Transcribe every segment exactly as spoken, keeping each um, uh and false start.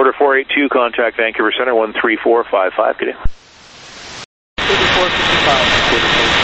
Order four eight two, contact Vancouver Center, one three four five five, good day. thirty-four fifty-five.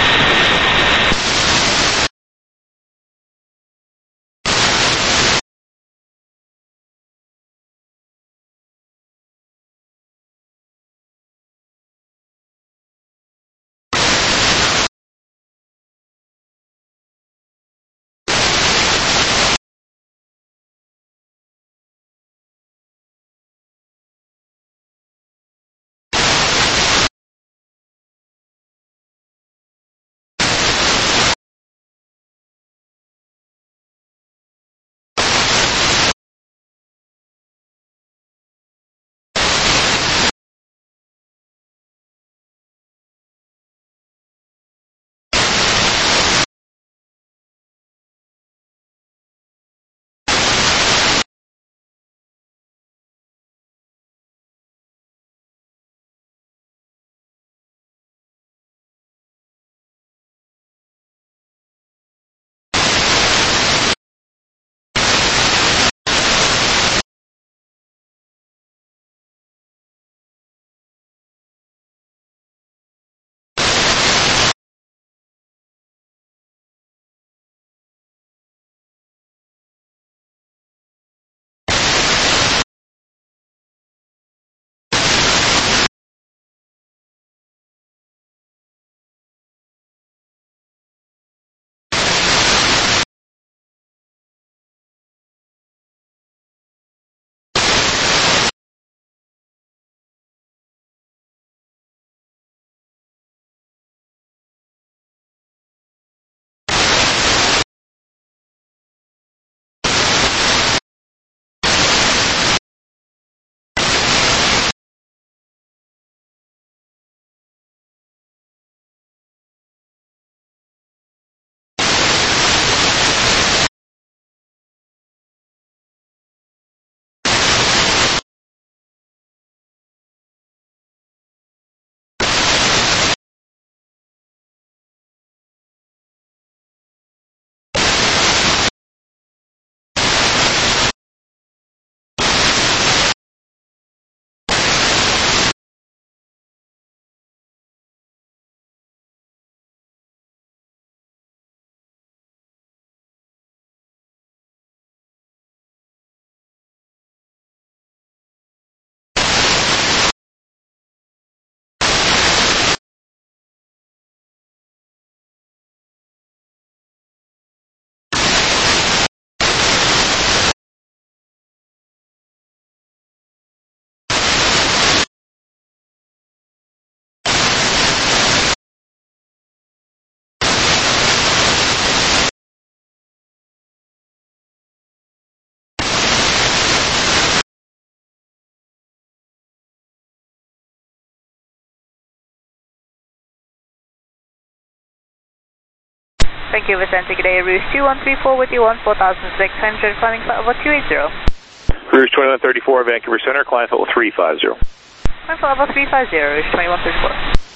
Thank you, Vicente. Good day, Rouge two one three four with you on four thousand six hundred, climbing flight level two eighty. Rouge twenty-one thirty-four, Vancouver Center, climb level three five zero. Climb flight level three five zero, Rouge twenty-one thirty-four.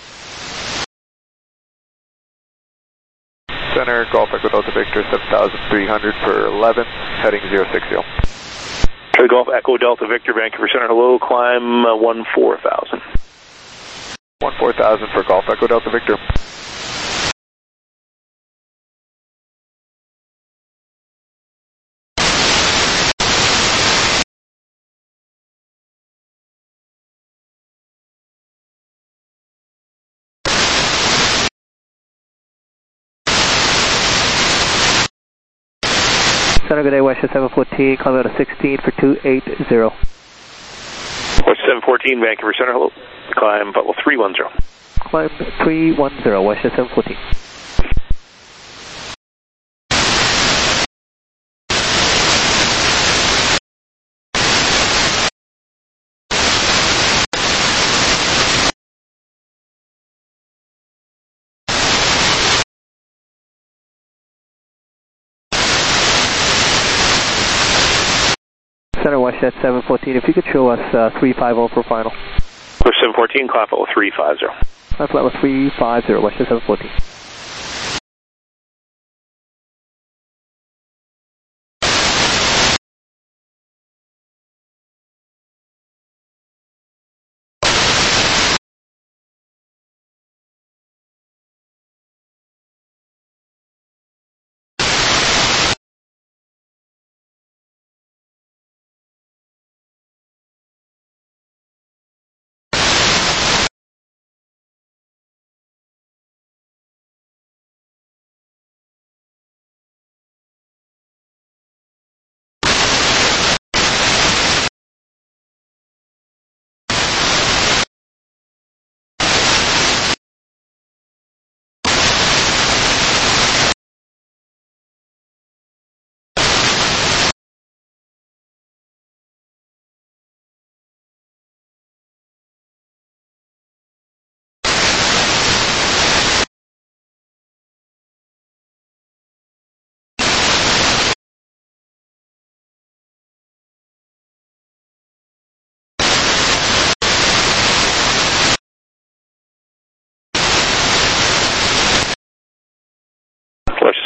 Center, Golf Echo Delta Victor, seven thousand three hundred for eleven, heading zero six zero. Golf Echo Delta Victor, Vancouver Center, hello, climb uh, one four thousand. one four thousand for Golf Echo Delta Victor. Center, good day, West seven fourteen, climb out of sixteen for two eighty. West seven fourteen, Vancouver Center, hello, climb level three one zero. Climb three one zero, West seven fourteen. Center, West seven fourteen, if you could show us uh, three five zero for final. West seven fourteen, climb level three five zero. Climb level three five zero, West seven fourteen.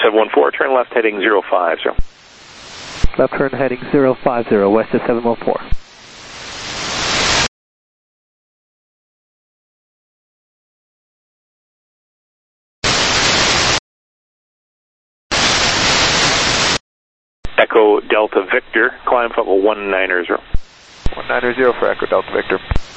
seven one four, turn left heading zero five zero. Left turn heading zero five zero, west of seven one four. Echo Delta Victor, climb level one nine zero. one nine zero for Echo Delta Victor.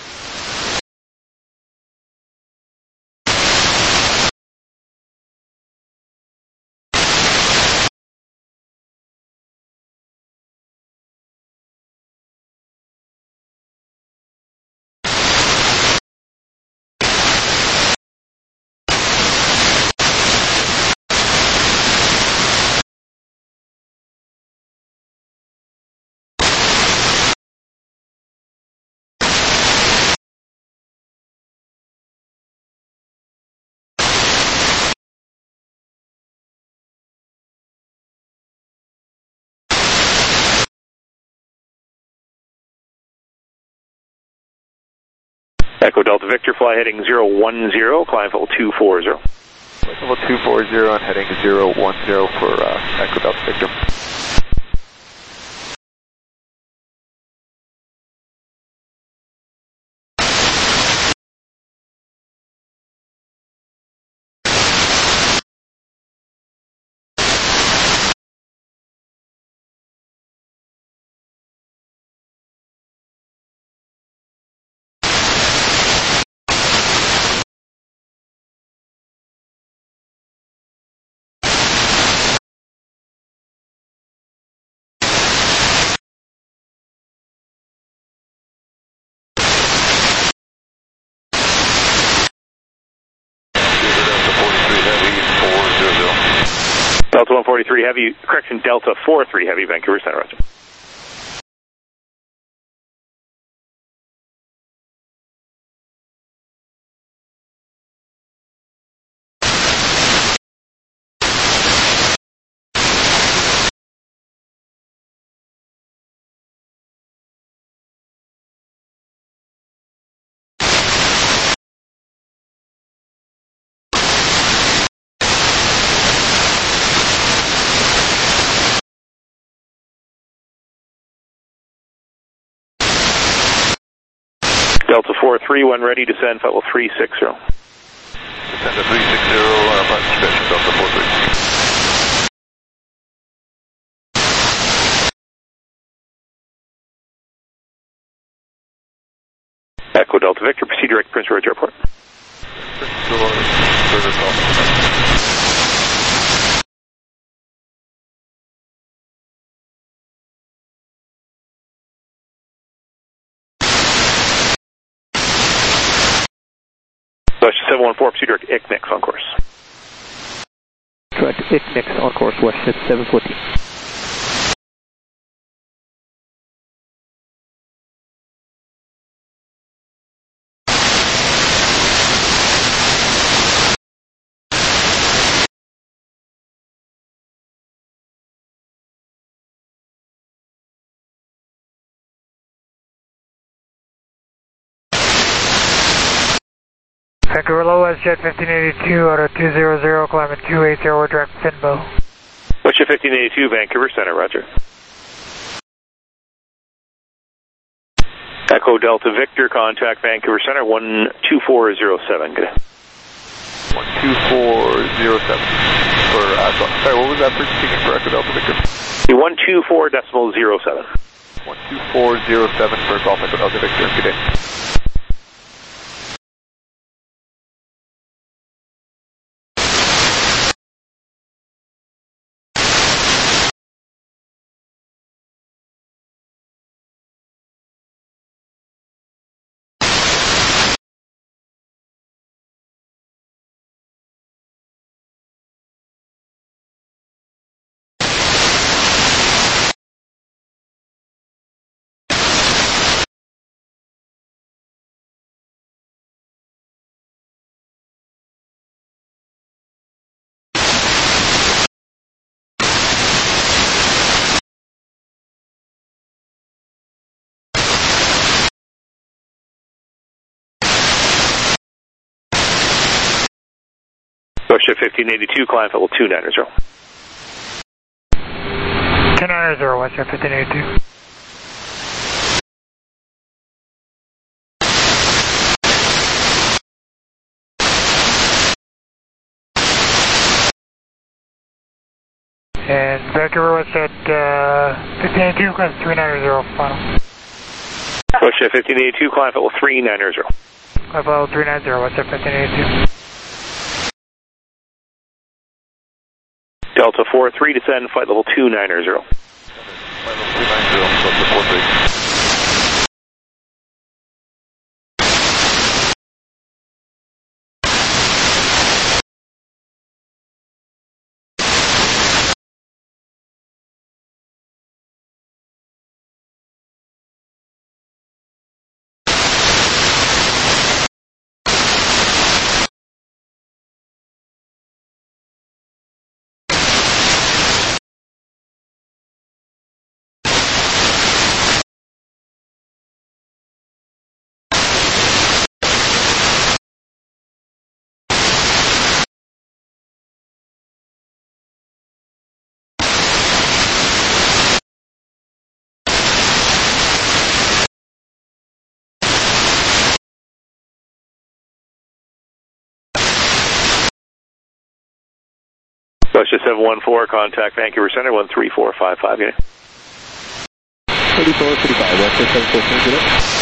Echo Delta Victor, fly heading zero one zero, climb level two four zero. Level two four zero and heading zero one zero for uh, Echo Delta Victor. Delta one forty-three Heavy, correction, Delta four three Heavy, Vancouver Center, roger. Delta four three, when ready, descend level three six zero. Descend to three six zero, uh, approach station, Delta four three. Echo Delta Victor, proceed direct to Prince George Airport. Prince George, further call. seven one four, proceed direct I C N I X on course. Direct I C N I X on course, west at seven fourteen. Vancouver Low West Jet fifteen eighty-two out of two hundred, climbing two eighty, we're direct Finbo. Westjet fifteen eighty-two, Vancouver Center, roger. Echo Delta Victor, contact Vancouver Center, one two four zero seven, good day. one two four zero seven for, uh, sorry, what was that for speaking for Echo Delta Victor? one two four decimal zero seven. one two four zero seven for Golf Echo Delta Victor, good day. Westjet fifteen eighty-two, climb level two nine zero. two nine zero, Western fifteen eighty-two. And Vancouver was at uh, fifteen eighty-two, climb three nine zero, final. Russia fifteen eighty-two, climb level three nine zero. Climb level three nine zero, what's up, fifteen eighty-two? Delta four three, descend, flight level two nine zero. Flight level two nine zero, Delta four three. Russia seven one four, contact Vancouver Center, one three four five five unit. thirty-four thirty-five, Russia seven fourteen,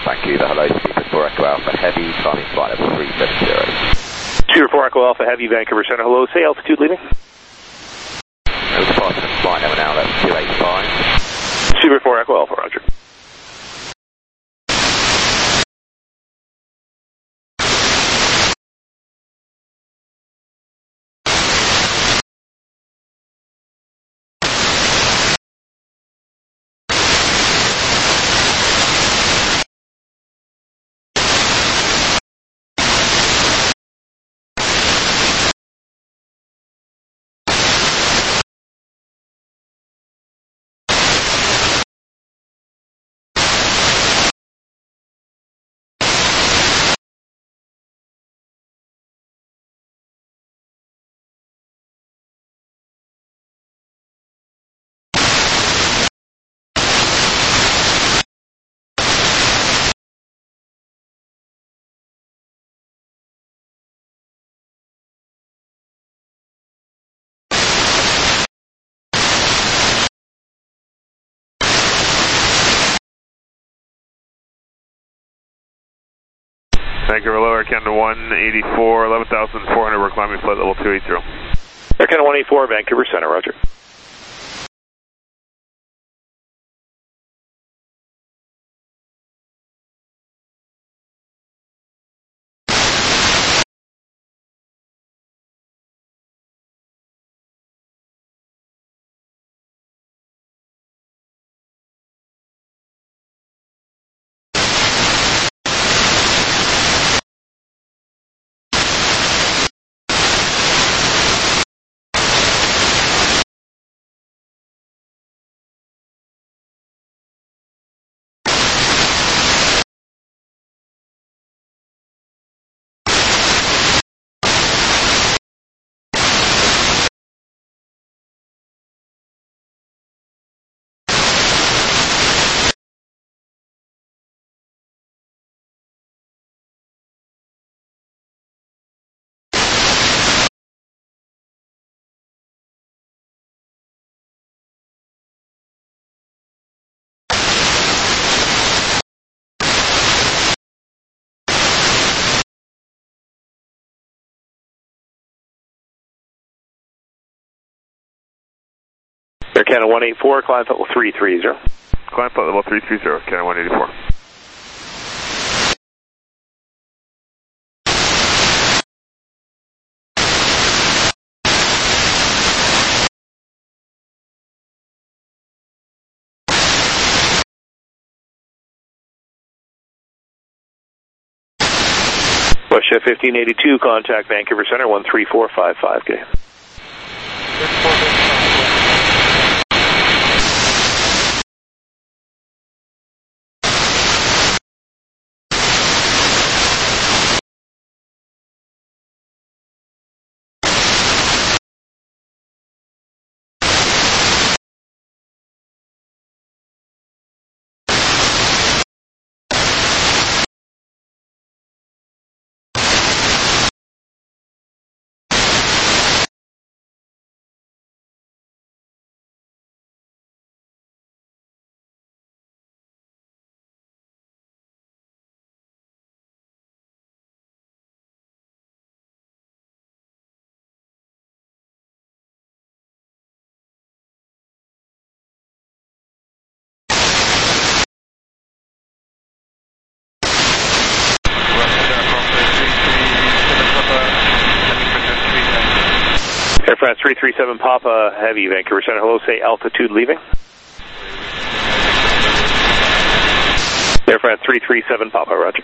Vancouver, hello, Super four Echo Alpha Heavy, climbing flight level three seven zero. Super four Echo Alpha Heavy, Vancouver Center, hello, say altitude leaving. No departure from flight level now, that's two eight five. Super four Echo Alpha, roger. Vancouver low, Air Canada one eighty-four, eleven thousand four hundred, we're climbing flight level two eighty. Air Canada one eighty-four, Vancouver Center, roger. Air Canada one eighty-four, climb level three three zero. Climb flight level three three zero, Canada one eighty-four. WestJet fifteen eighty-two, contact Vancouver Center, one three four five five, okay. Air France three three seven Papa Heavy, Vancouver Center, hello, say altitude leaving. Air France three three seven Papa, roger.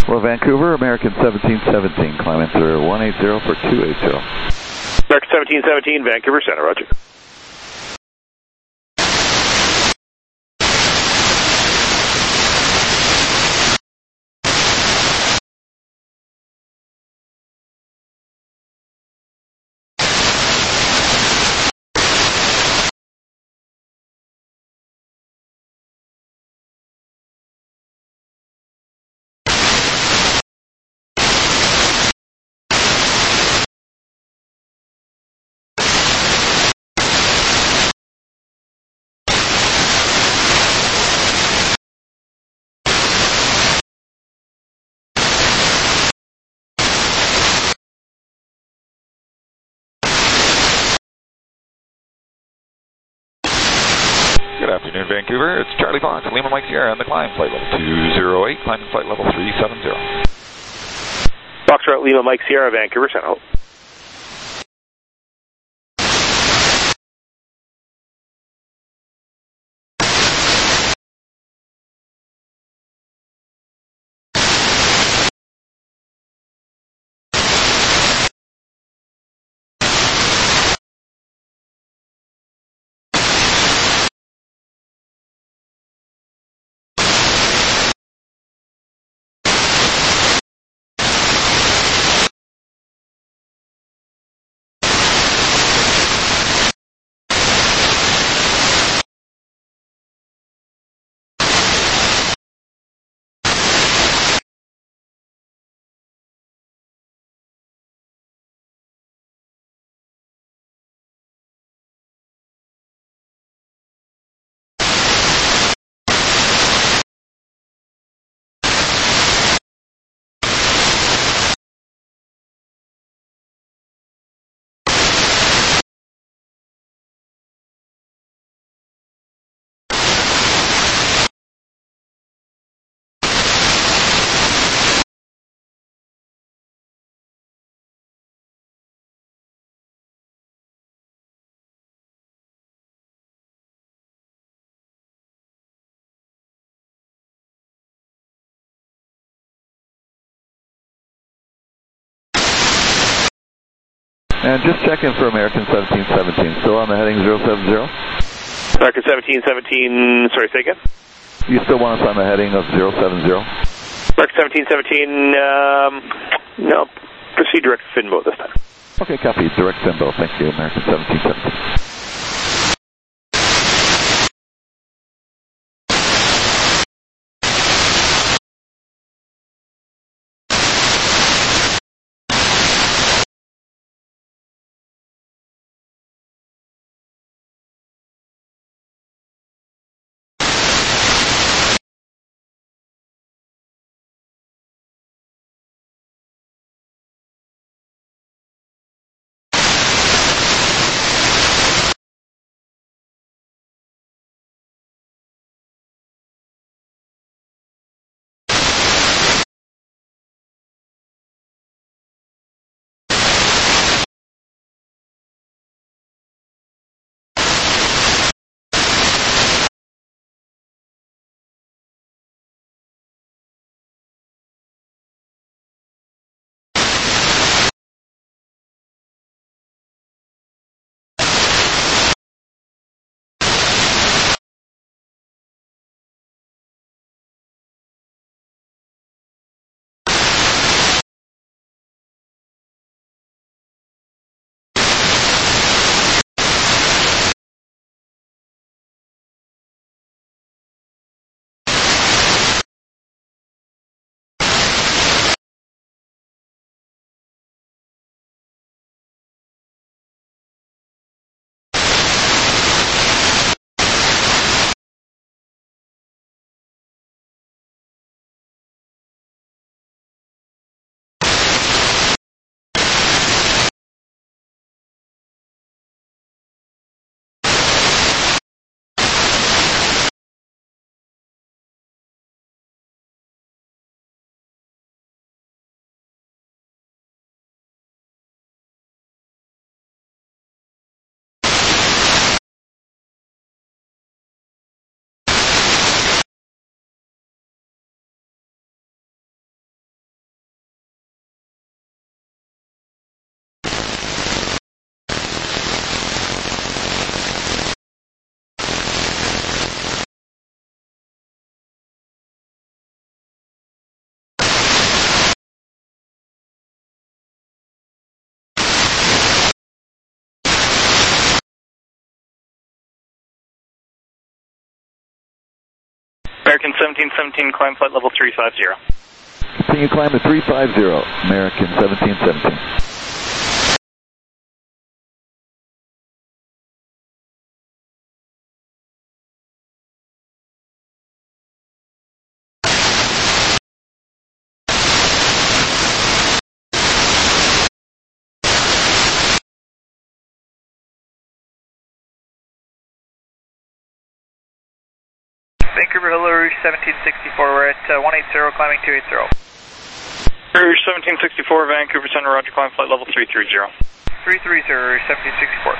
Hello, Vancouver, American seventeen seventeen, climb answer one eight zero for two eight zero. American seventeen seventeen, Vancouver Center, roger. Good afternoon, Vancouver. It's Charlie Fox, Lima Mike Sierra on the climb, flight level two zero eight, climbing flight level three seven zero. Foxtrot Lima Mike Sierra, Vancouver Center. And just checking for American seventeen seventeen, still on the heading zero seven zero? American seventeen seventeen, sorry, say again? You still want us on the heading of zero seven zero? American seventeen seventeen, um, no, proceed direct Finbo this time. Okay, copy, direct Finbo, thank you, American seventeen seventeen. American seventeen seventeen, climb flight level three five zero. Continue climb to three five zero, American seventeen seventeen. Vancouver Hello Rouge seventeen sixty-four, we're at uh, one eighty, climbing two eighty. Rouge seventeen sixty-four, Vancouver Center, roger, climb flight level three three zero. three three zero, Rouge seventeen sixty-four.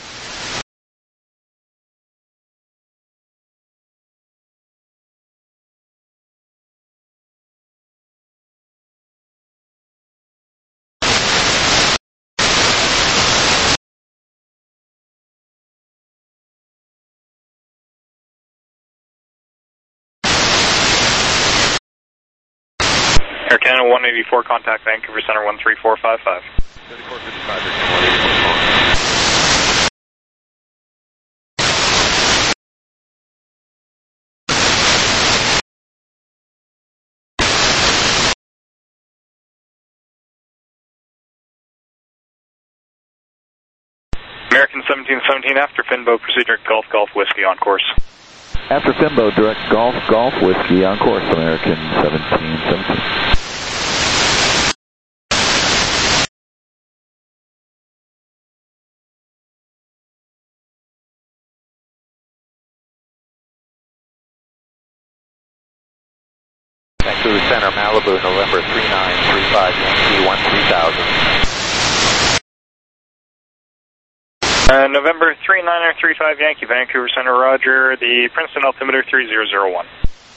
Air Canada one eighty-four, contact Vancouver Center one three four five five. thirty-four fifty-five, Air Canada one eighty-four. American seventeen seventeen, after Finbo, procedure Golf Golf Whiskey on course. After Finbo, direct Golf Golf Whiskey on course, American seventeen seventeen. Vancouver Center, Malibu, November three nine three five, Yankee one three thousand. Uh, November three nine three five, Yankee, Vancouver Center, roger, the Princeton altimeter three zero zero one.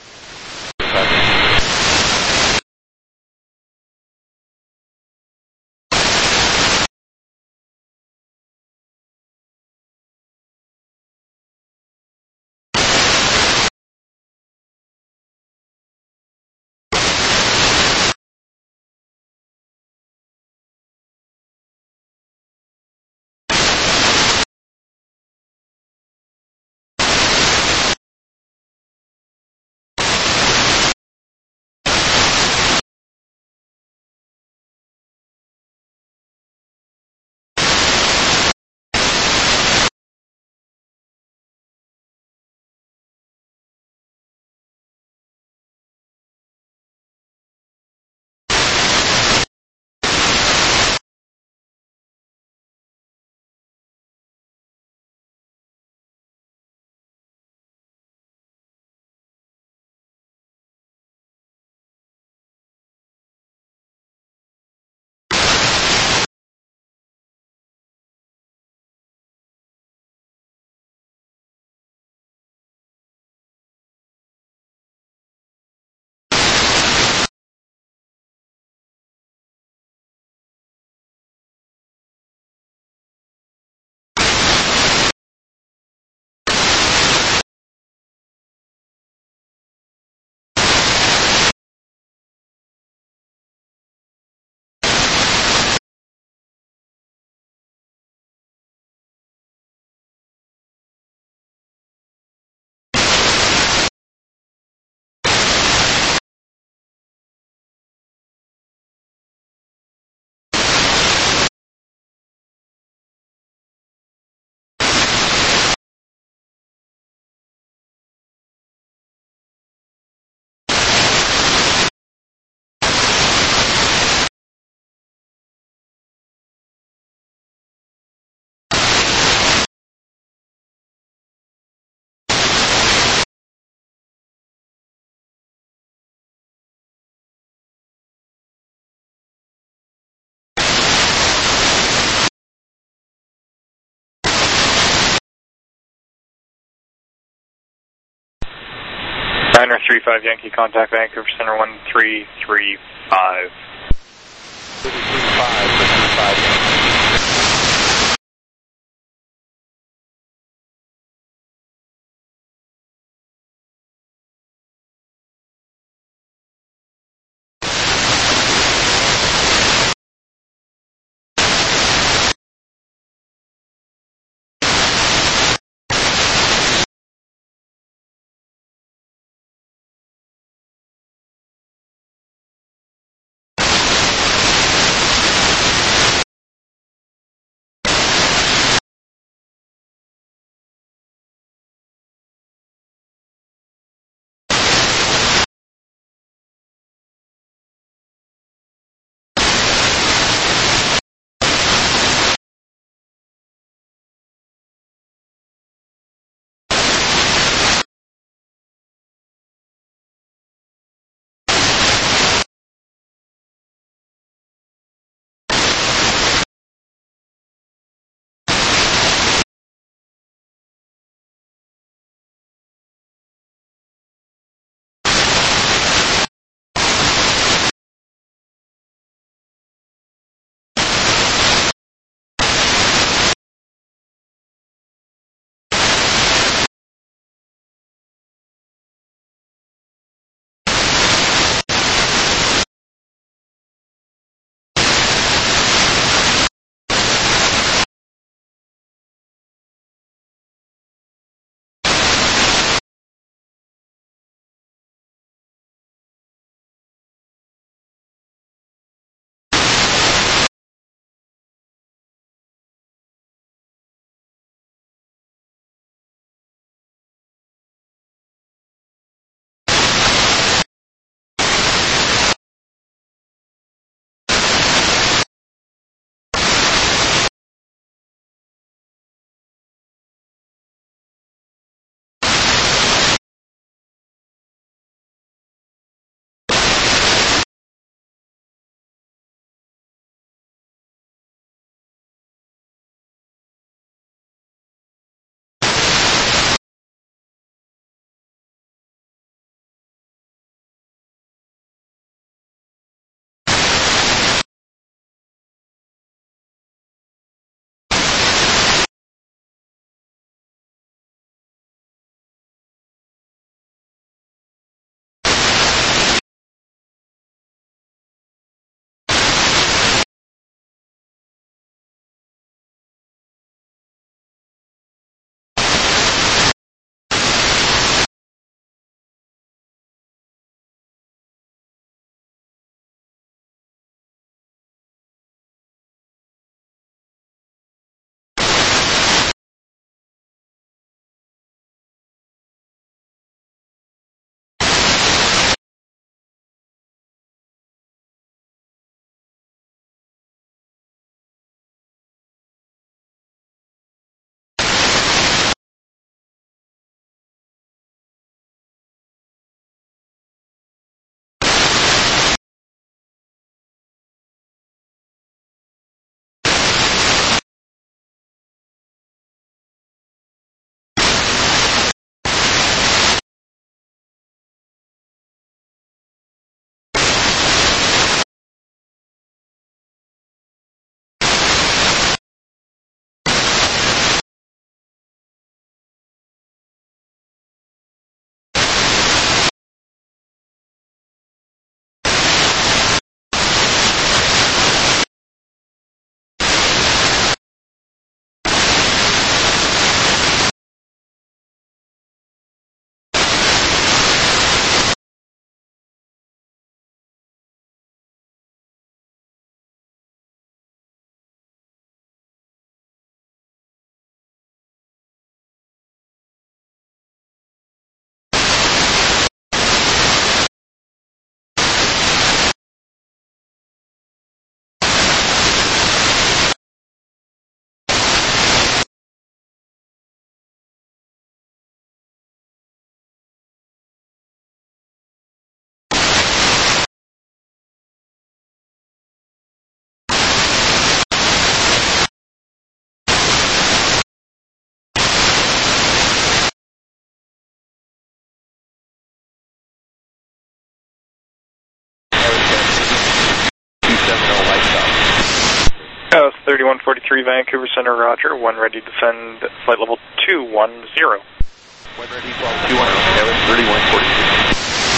nine three five, Yankee, contact Vancouver Center one three three five. three three five, three five, Yankee. thirty-one forty-three Vancouver Center, roger. One ready to descend flight level two one zero. One ready, flight two one zero, Kevin, thirty-one forty-three.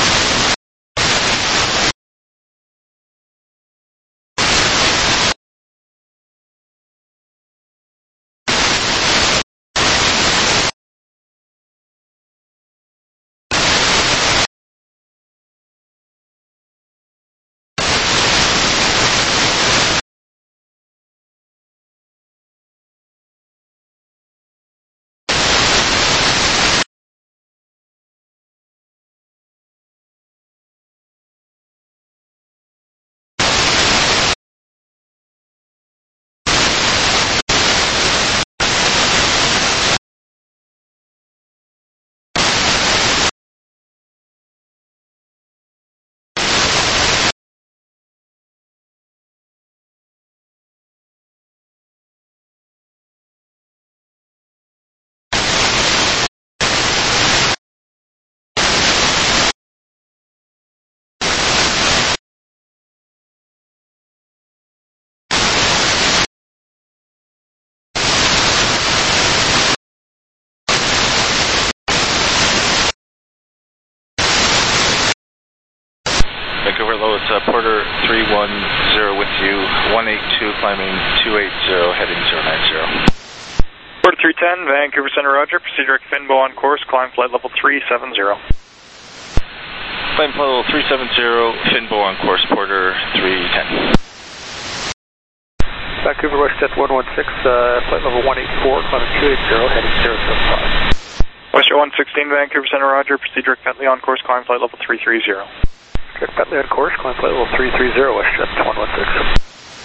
Vancouver low, it's uh, Porter three one zero with you, one eight two climbing two eight zero, heading zero nine zero. Porter three ten, Vancouver Center, roger. Proceed direct Finbo on course, climb flight level three seven zero. Climb flight level three seven zero, Finbo on course, Porter three ten. Vancouver WestJet one one six, uh, flight level one eight four, climbing two eight zero, heading zero seven five. WestJet one sixteen, Vancouver Center, roger. Proceed direct Bentley on course, climb flight level three three zero. Direct Bentley on course, climb flight level three three zero, WestJet one one six.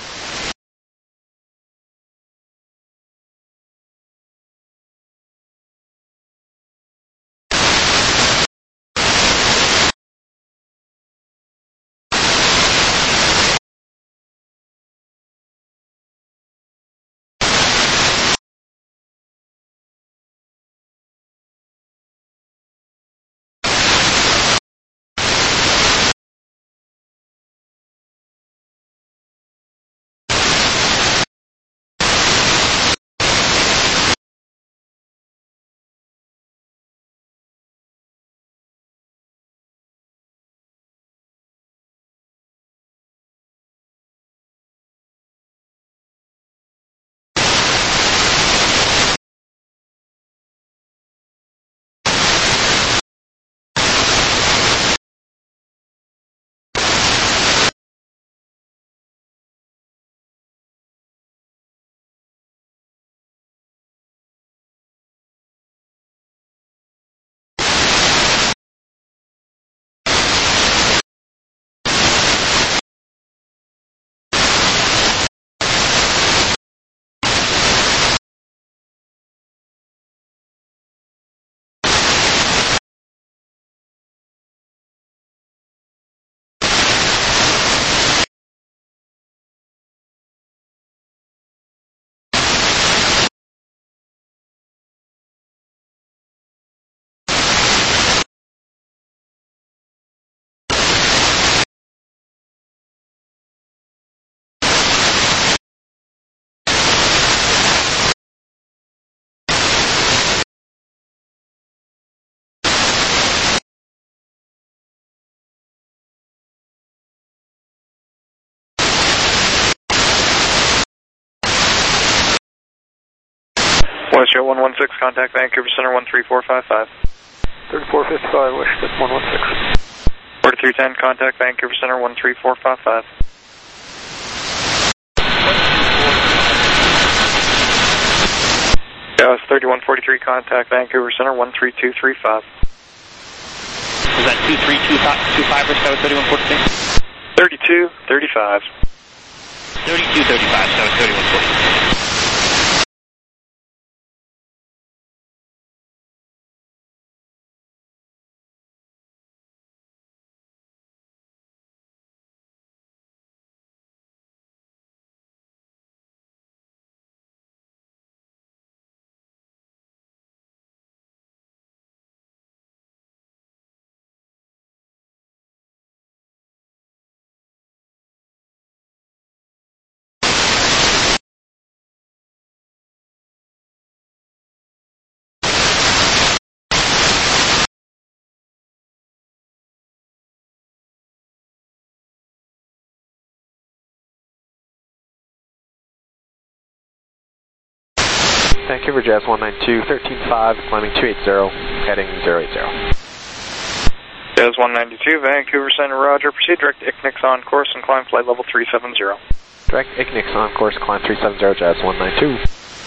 WestJet one one six, contact Vancouver Center one three four five five. thirty-four fifty-five, WestJet one one six. Porter three ten, contact Vancouver Center one three four five five. Yeah, it's thirty-one forty-three, contact Vancouver Center one three two three five. Was that two three two five or so, thirty-one forty-three? thirty-two thirty-five. thirty-two thirty-five, so thirty-one forty-three. Vancouver Jazz one nine two, thirteen five, climbing two eighty, heading zero eight zero. Jazz one ninety-two, Vancouver Center, roger. Proceed direct I C N I C on course and climb flight level three seven zero. Direct I C N I C on course, climb three seven zero, Jazz one nine two.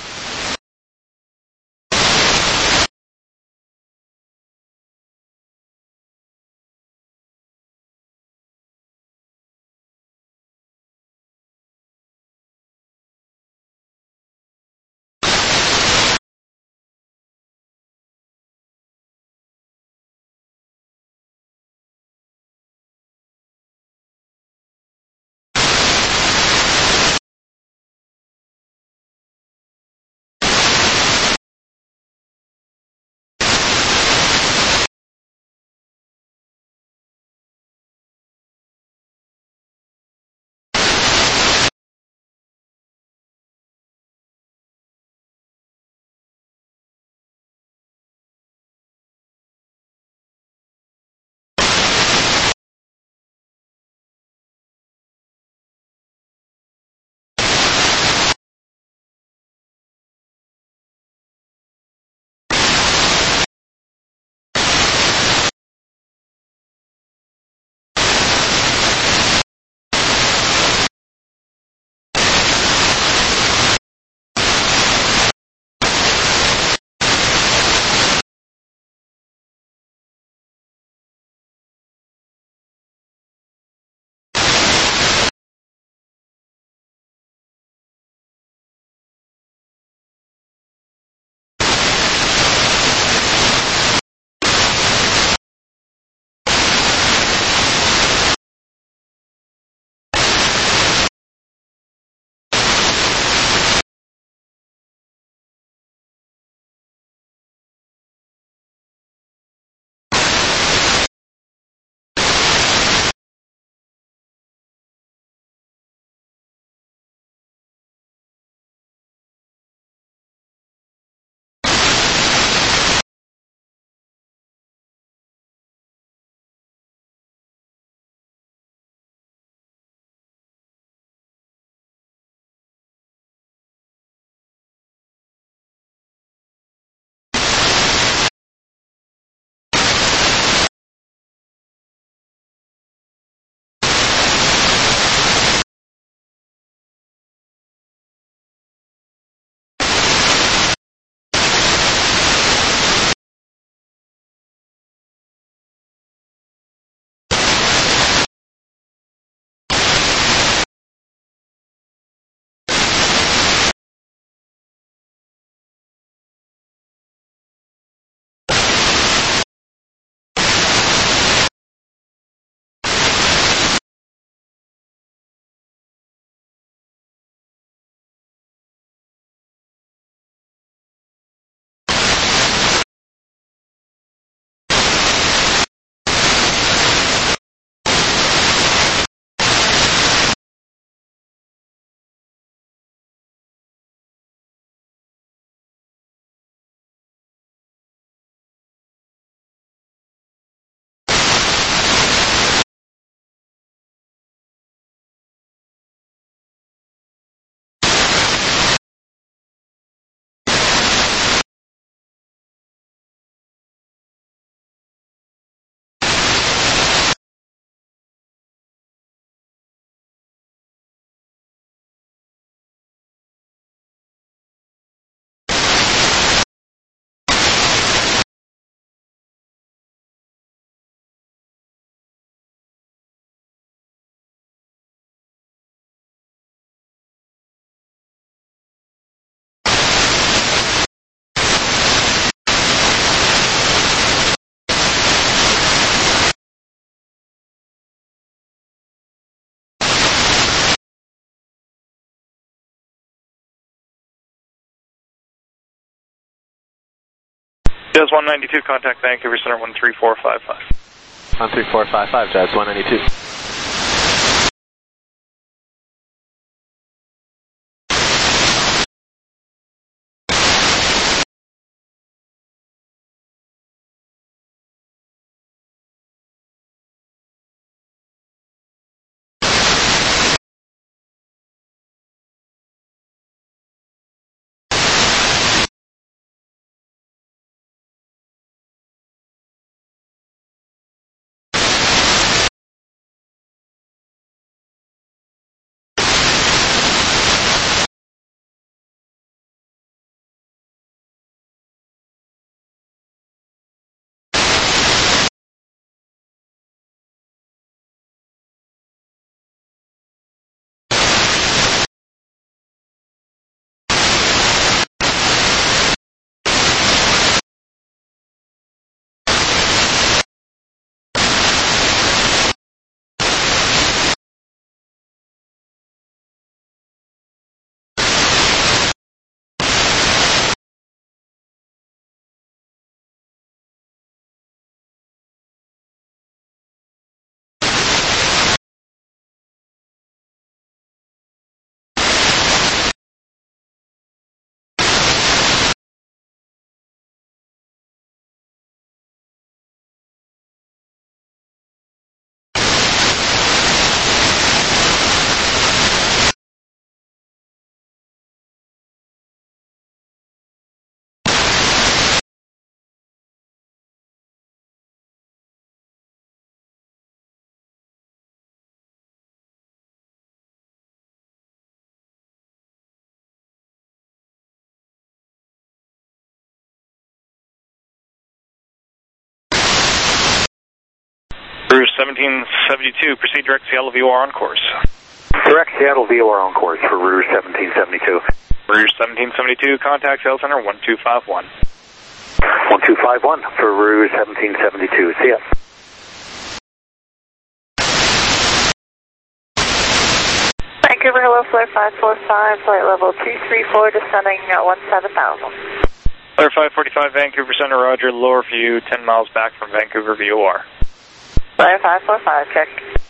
Jazz one ninety-two, contact Vancouver Center one three four five five. one three four five five, Jazz one ninety-two. seventeen seventy-two, proceed direct Seattle V O R on course. Direct Seattle V O R on course for Rouge seventeen seventy-two. Rouge seventeen seventy-two, contact Sail Center one two five one. one two five one for Rouge seventeen seventy-two. See ya. Vancouver, hello, Flare five four five, flight level two three four, descending at one seven thousand. Flare five forty-five, Vancouver Center, roger, lower view, ten miles back from Vancouver V O R. Flare five four five, check.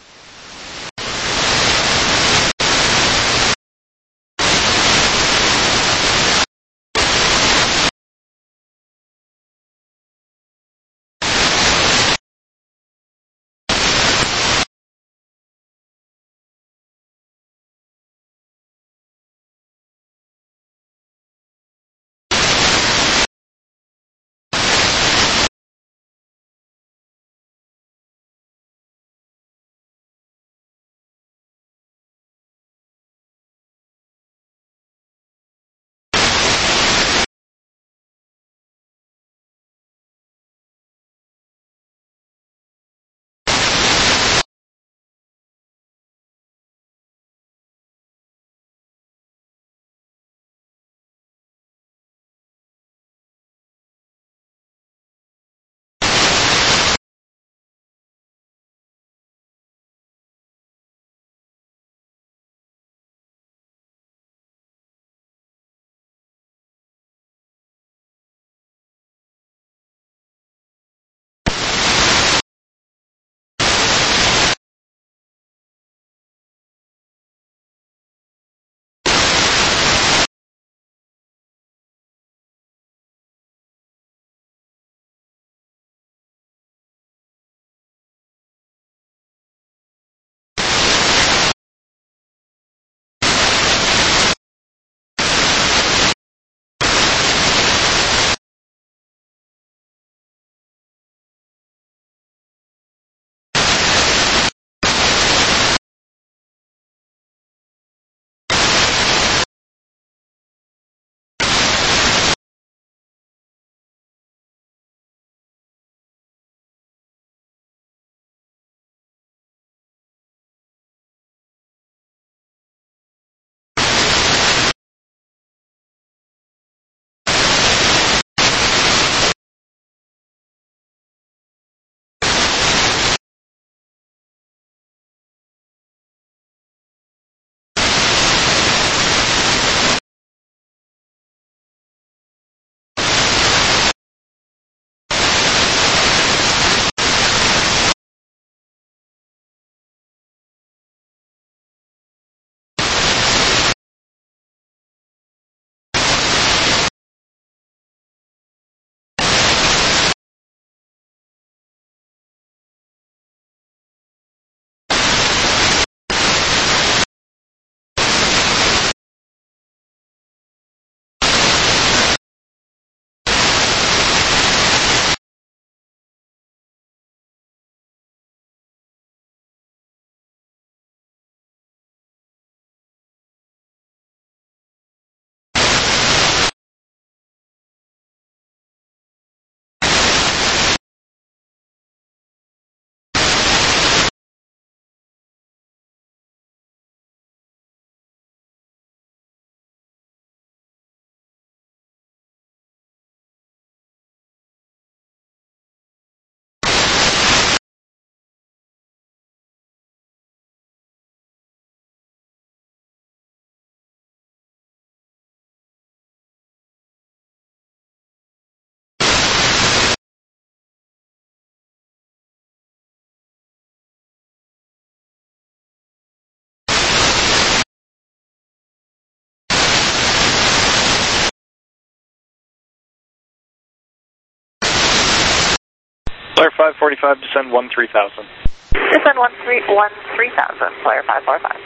Flare five forty-five, descend one three thousand. Descend one three one three thousand, Flare five four five.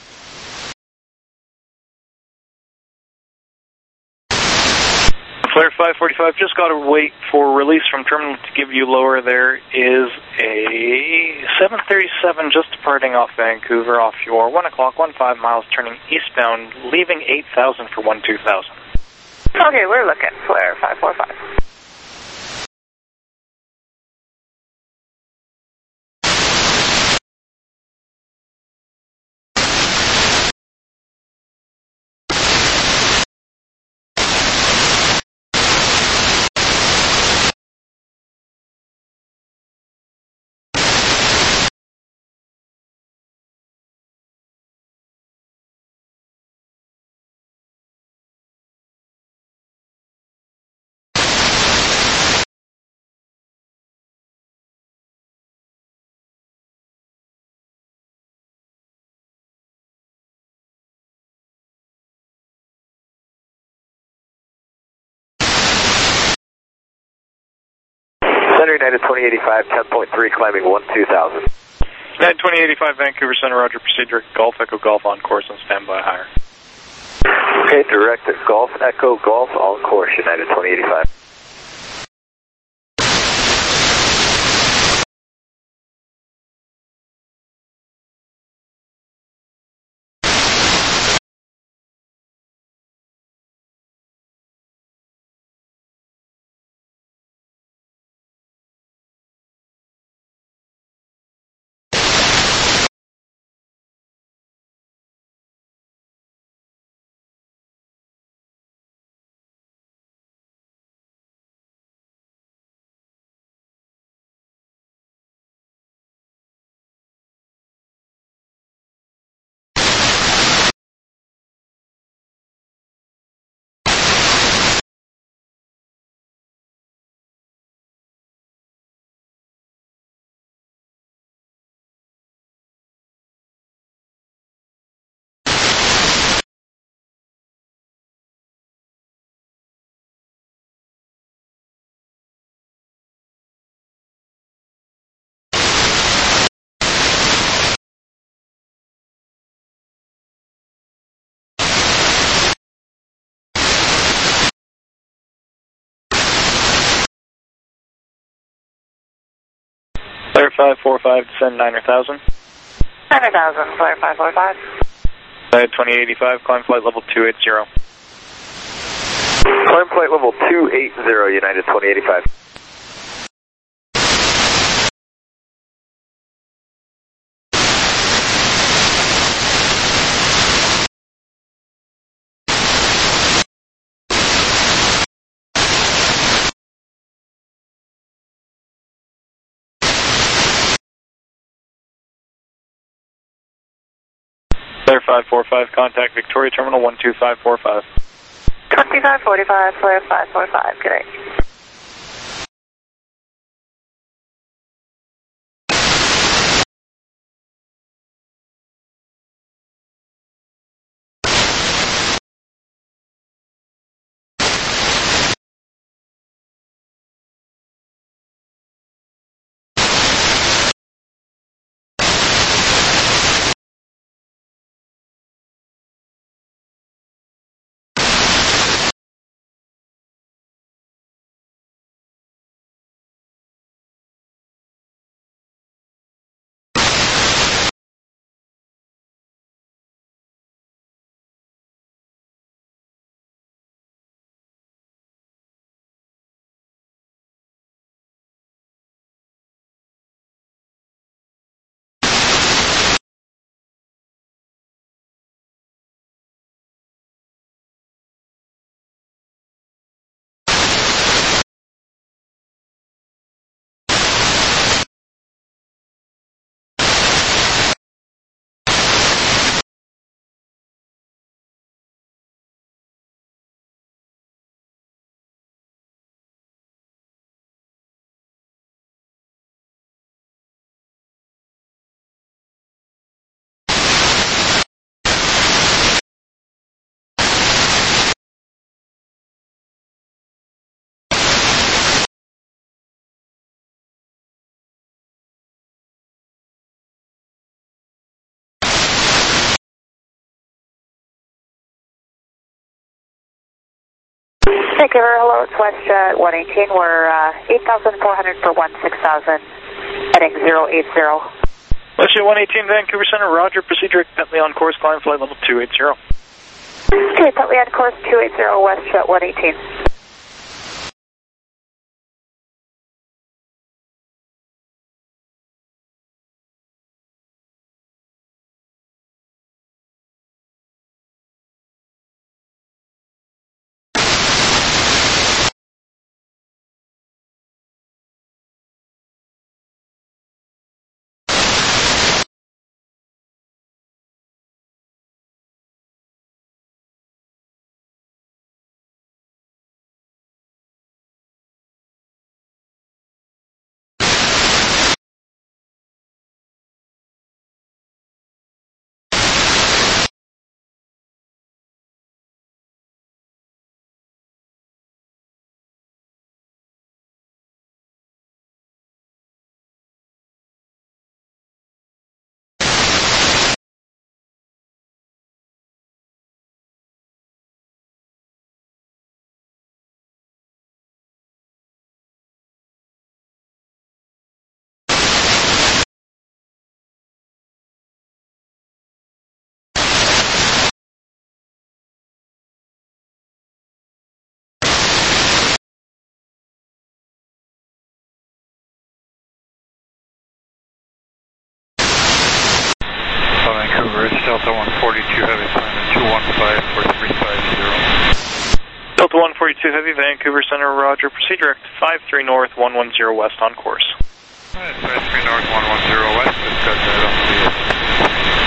Flare five forty-five, just got to wait for release from terminal to give you lower. There is a seven thirty-seven just departing off Vancouver, off your one o'clock, one five miles, turning eastbound, leaving eight thousand for one two thousand. Okay, we're looking, Flare five four five. Center United twenty eighty-five, ten point three, climbing one two thousand. United twenty eighty-five, Vancouver Center, Roger, proceed direct Golf Echo Golf on course and standby higher. Okay, direct at Golf Echo Golf on course, United twenty eighty-five. Flare five four five, descend niner thousand. niner thousand, Flare five four five. United twenty eighty-five, climb flight level two eighty. Climb flight level two eighty, United twenty eighty-five. Flare five four five, contact Victoria Terminal one two five four five. twenty-five forty-five, Flare five four five, good day. Vancouver, hello, it's WestJet one eighteen. We're uh, eight thousand four hundred for one six thousand, heading zero eight zero. WestJet one eighteen, Vancouver Center, Roger, proceed direct Bentley on course, climb flight level two eighty. Okay, Bentley on course two eighty, WestJet one eighteen. Vancouver, it's Delta one forty-two Heavy, climbing two one five for three five zero. Delta one forty-two Heavy, Vancouver Center, roger. Proceed direct five three north, one one zero west on course. Alright, five three north, one one zero west, it's got that on the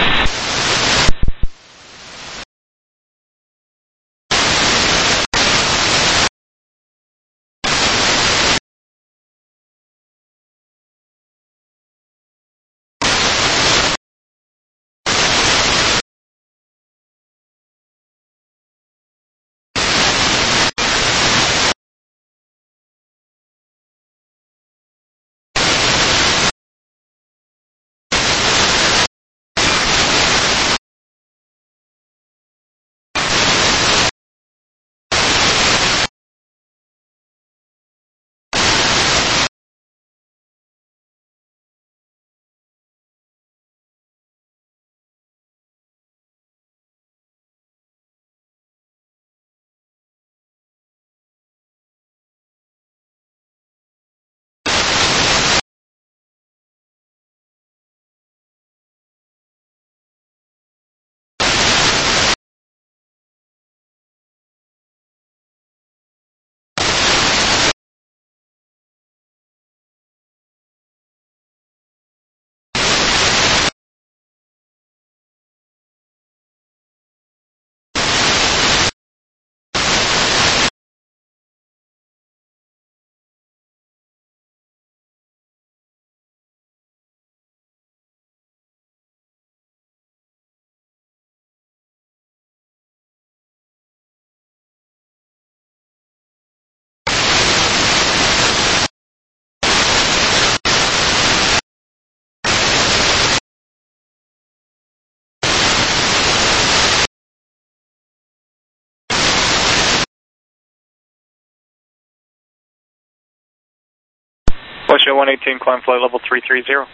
Westjet one eighteen, climb flight level three three zero.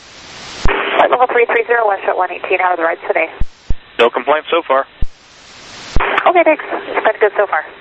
Flight level three three zero, Westjet one eighteen, how are the rides today? No complaints so far. Okay, thanks. It's been good so far.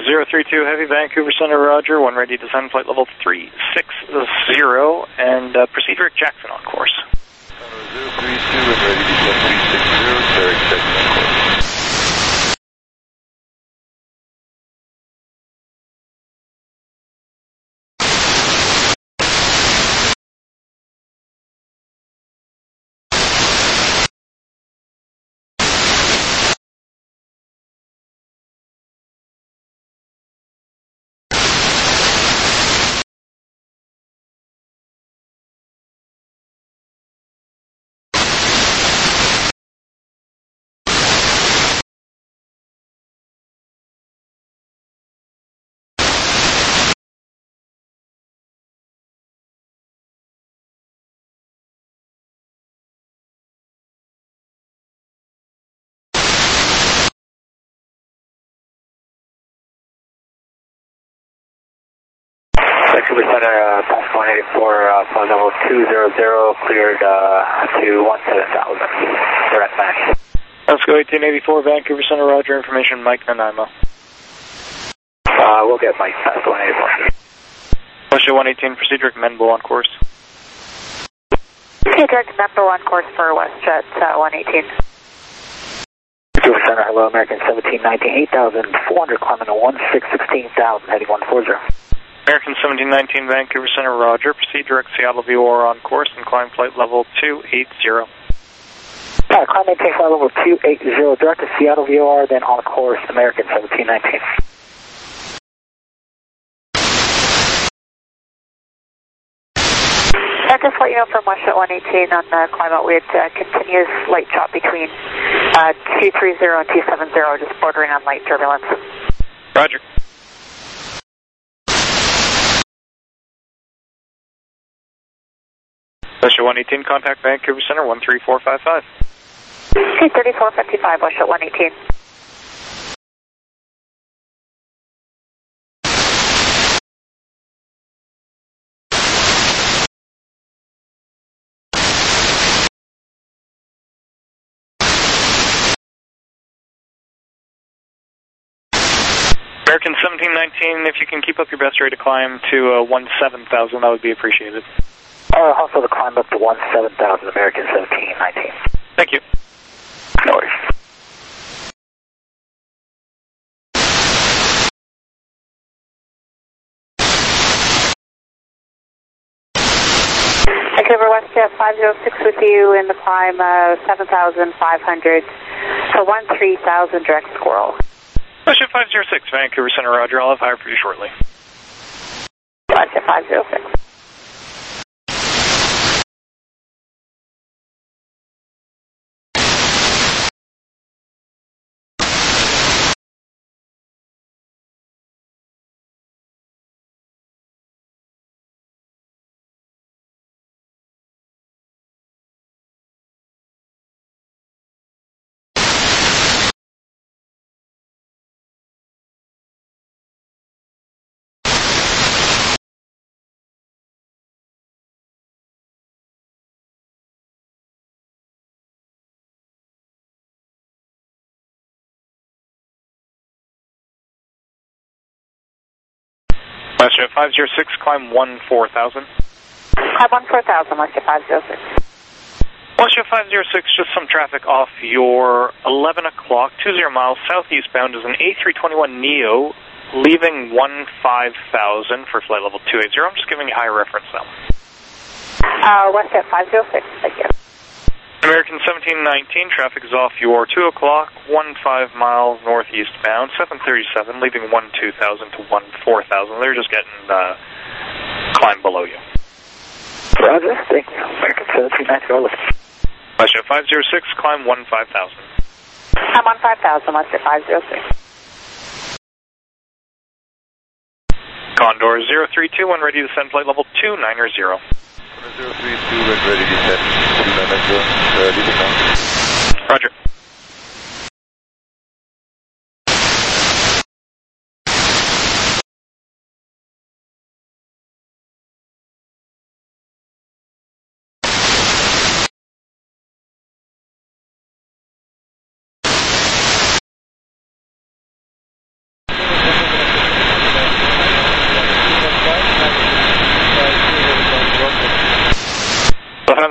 zero three two Heavy, Vancouver Center, Roger. One ready to descend, flight level three six zero, and uh, proceed Rick Jackson on course. zero three two and ready to descend three six zero, Derek Jackson on course. Vancouver Center, uh, pass one eighty-four, uh, flight level two zero zero, cleared uh, to one seven thousand. Direct match. Let's go eighteen eighty-four, Vancouver Center, Roger. Information, Mike Nanaimo. Uh, we'll get Mike, pass one eighty-four. Russia one eighteen, proceed Rick Menbo on course. Okay, direct Menbo on course for WestJet uh, one eighteen. Vancouver Center, hello, American seventeen nineteen, eight thousand four hundred, climbing to one six sixteen thousand, heading one four zero. American seventeen nineteen, Vancouver Center, Roger. Proceed direct Seattle V O R on course and climb flight level two eight zero. Uh, climb maintain flight level two eight zero, direct to Seattle V O R, then on course, American seventeen nineteen. I just let you know from WestJet one eighteen on the climb out, we had uh, continuous light chop between uh, two three zero and two seven zero, just bordering on light turbulence. Roger. WestJet one eighteen, contact Vancouver Center, one three four five five. Okay, thirty-four fifty-five, WestJet one eighteen. American seventeen nineteen, if you can keep up your best rate of climb to uh, one seven thousand, that would be appreciated. Uh, also to climb up to one seven thousand, American seventeen nineteen. Thank you. No worries. Vancouver WestJet five zero six with you in the climb uh, seven thousand five hundred for one three thousand, direct Squirrel. WestJet five zero six, Vancouver Center, Roger. I'll have higher for you shortly. WestJet five zero six. WestJet five zero six, climb one four thousand. Climb one four thousand, WestJet five zero six. WestJet five zero six, just some traffic off your eleven o'clock, two zero miles southeastbound is an A three twenty-one neo, leaving one five thousand for flight level two eight zero. I'm just giving you high reference now. Uh, WestJet five zero six, thank you. American seventeen nineteen, traffic is off your two o'clock, one five miles northeastbound, seven thirty-seven, leaving one two thousand to one four thousand. They're just getting uh, climb below you. Roger, thank you. American seventeen nineteen, over. WestJet five zero six, climb one five thousand. Climb one five thousand, WestJet five zero six. Condor zero three two, when ready to send flight level two nine zero. zero three two and ready to descend two nine zero, uh, leaving now. Roger.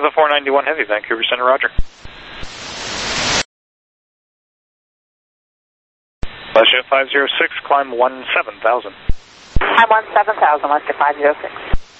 Plaza four ninety-one Heavy, Vancouver Center, roger. Westjet five zero six, climb one seven thousand. I'm one seven thousand, Westjet five zero six.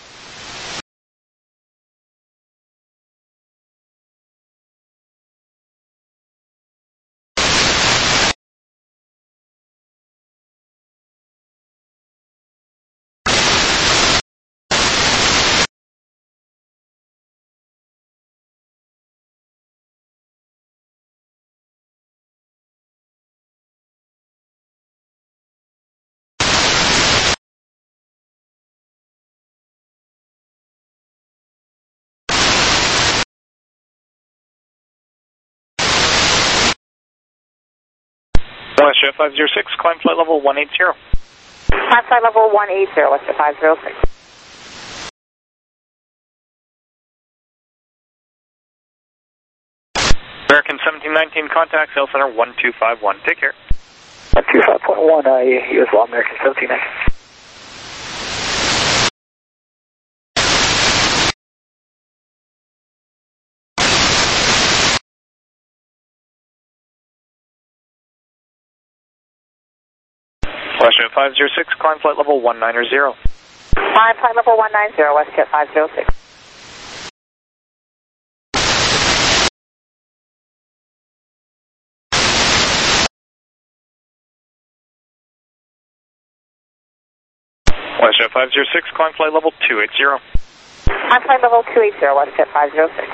Westjet five zero six, climb flight level one eighty. Climb flight level one eighty, Westjet five zero six. American seventeen nineteen, contact Sail Center one two five one. Take care. one two five point one, uh, U S Law, American seventeen nineteen. Westjet five zero six, climb flight level one ninety. Climb flight level one ninety, Westjet five zero six. Westjet five zero six, climb flight level two eighty. Climb flight level two eighty, Westjet five zero six.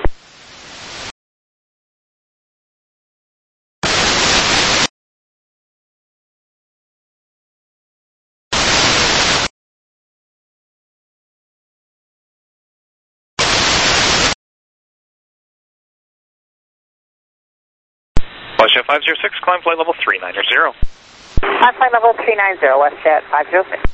Westjet five zero six, climb flight level three ninety. Climb flight level three ninety, Westjet five zero six.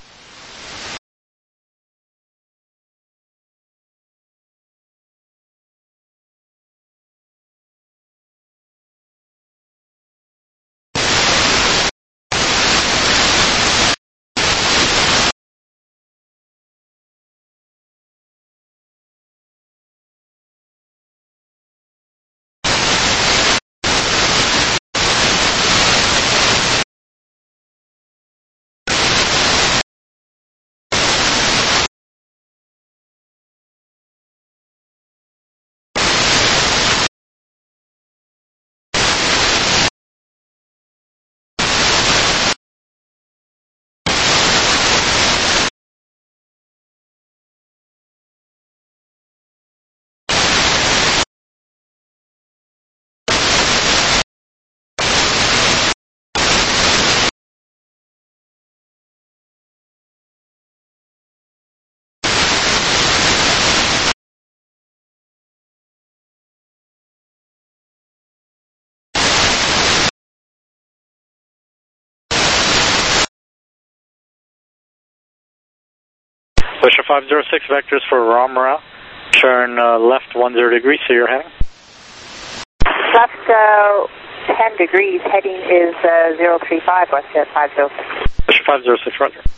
Westjet five zero six, vectors for Ramra. Turn uh, left one zero degrees, so you're heading? Left uh, ten degrees, heading is uh, zero three five, Westjet five zero six. Westjet five zero six, roger.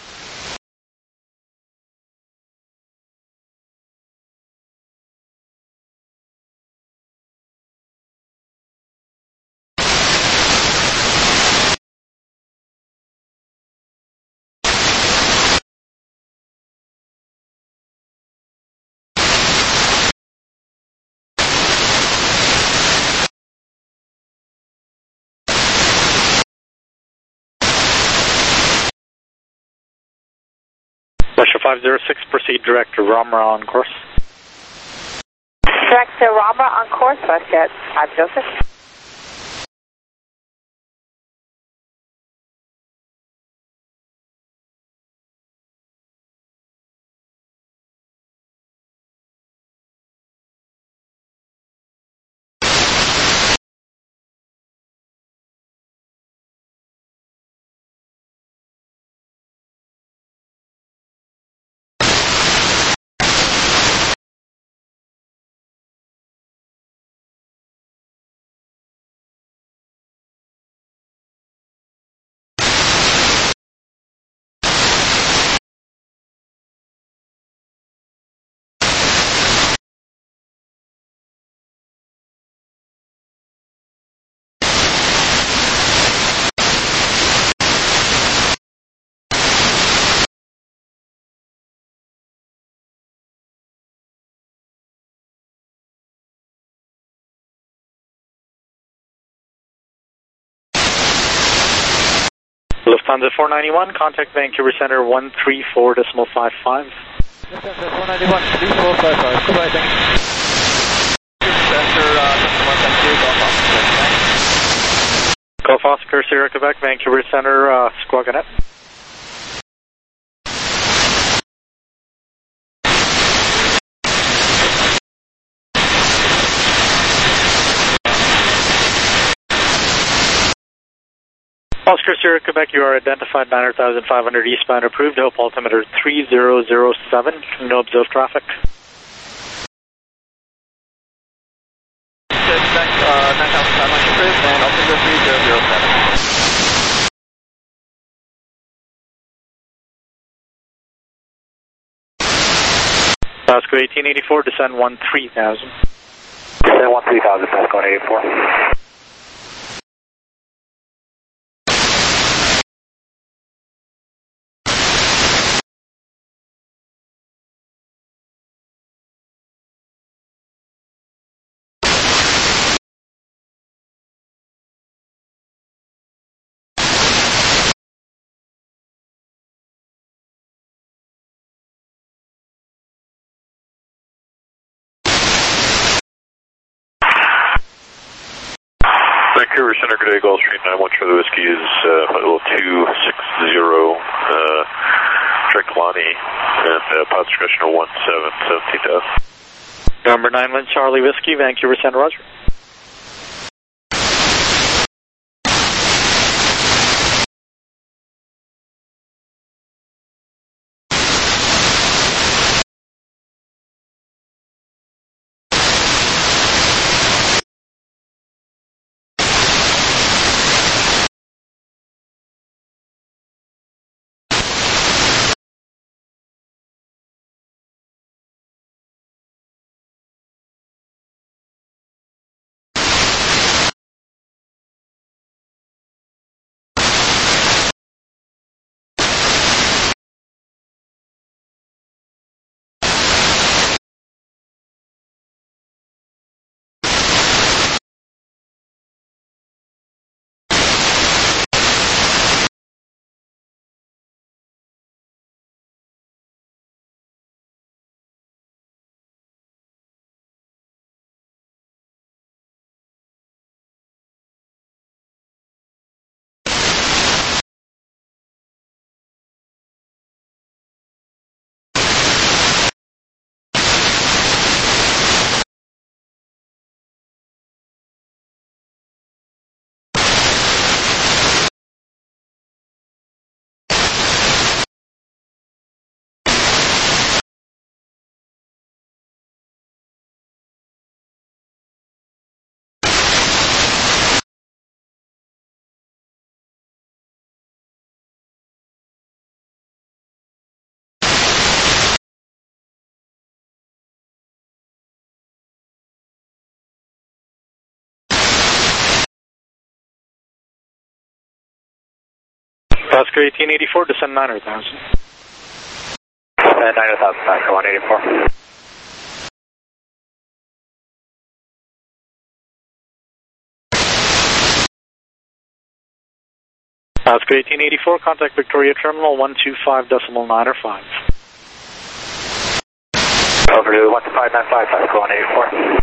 Westjet five zero six, proceed direct to Ramra on course. Direct to Ramra on course, Westjet five zero six. Lufthansa four ninety-one, contact Vancouver Center one three four decimal five five. Lufthansa four ninety-one, three four five five. Goodbye, thank you. Center, uh, customer, thank you. Golf Oscar, thanks. Golf Oscar, Sierra, Quebec, Vancouver Center, uh, Squawkanet. Oscar, Sierra, Quebec, you are identified nine thousand five hundred eastbound, approved, hope altimeter three zero zero seven, no observed traffic. Thanks, uh, nine thousand five hundred approved, and altimeter three zero zero seven. Pasco eighteen eighty-four, descend one three thousand. Descend one three thousand, Pasco eighty-four. Vancouver Center, good day, Gulfstream nine one Charlie Whiskey is uh, flight level two six zero, uh, Triclani, and uh, pod discretion one seven seventeen thousand. Number nine one Charlie Whiskey, Vancouver Center, roger. Pasco eighteen eighty-four, descend nine thousand. Descend nine thousand, Pasco one eighty-four. Pasco eighteen eighty-four, contact Victoria Terminal one two five decimal nine or five. Over to one two five nine five, Pasco one eighty-four.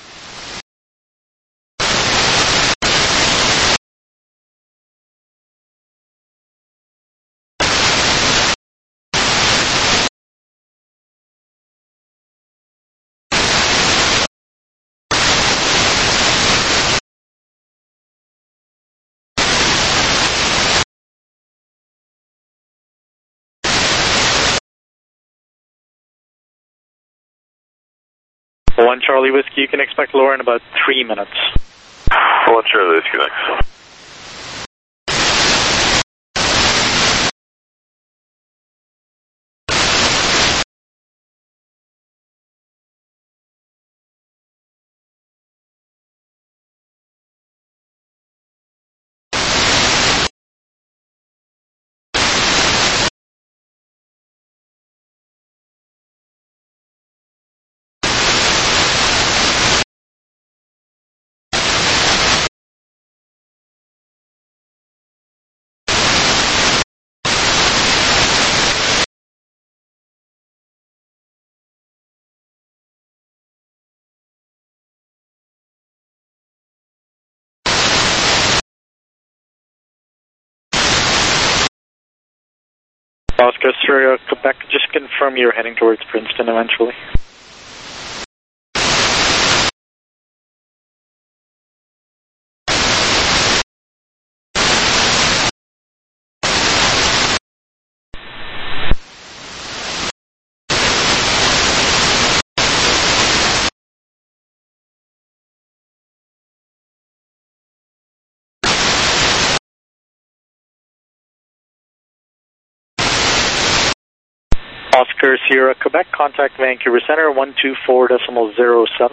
One Charlie Whiskey, you can expect lower in about three minutes. One Charlie Whiskey, thanks. Oscar Sierra, Quebec, just confirm you're heading towards Princeton eventually. Oscar Sierra, Quebec, contact Vancouver Center, one two four decimal zero seven.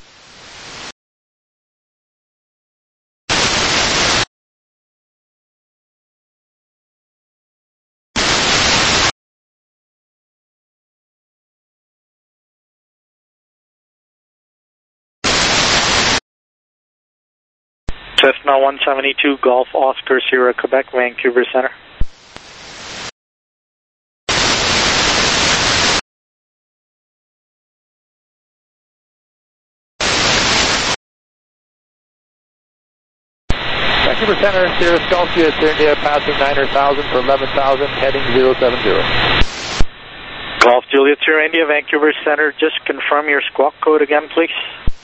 Cessna one seventy-two, Golf, Oscar Sierra, Quebec, Vancouver Center. Vancouver Center, Sierra Golf, Juliet India, passing nine thousand for eleven thousand, heading zero seven zero. Golf, Juliet Sierra India, Vancouver Center, just confirm your squawk code again, please.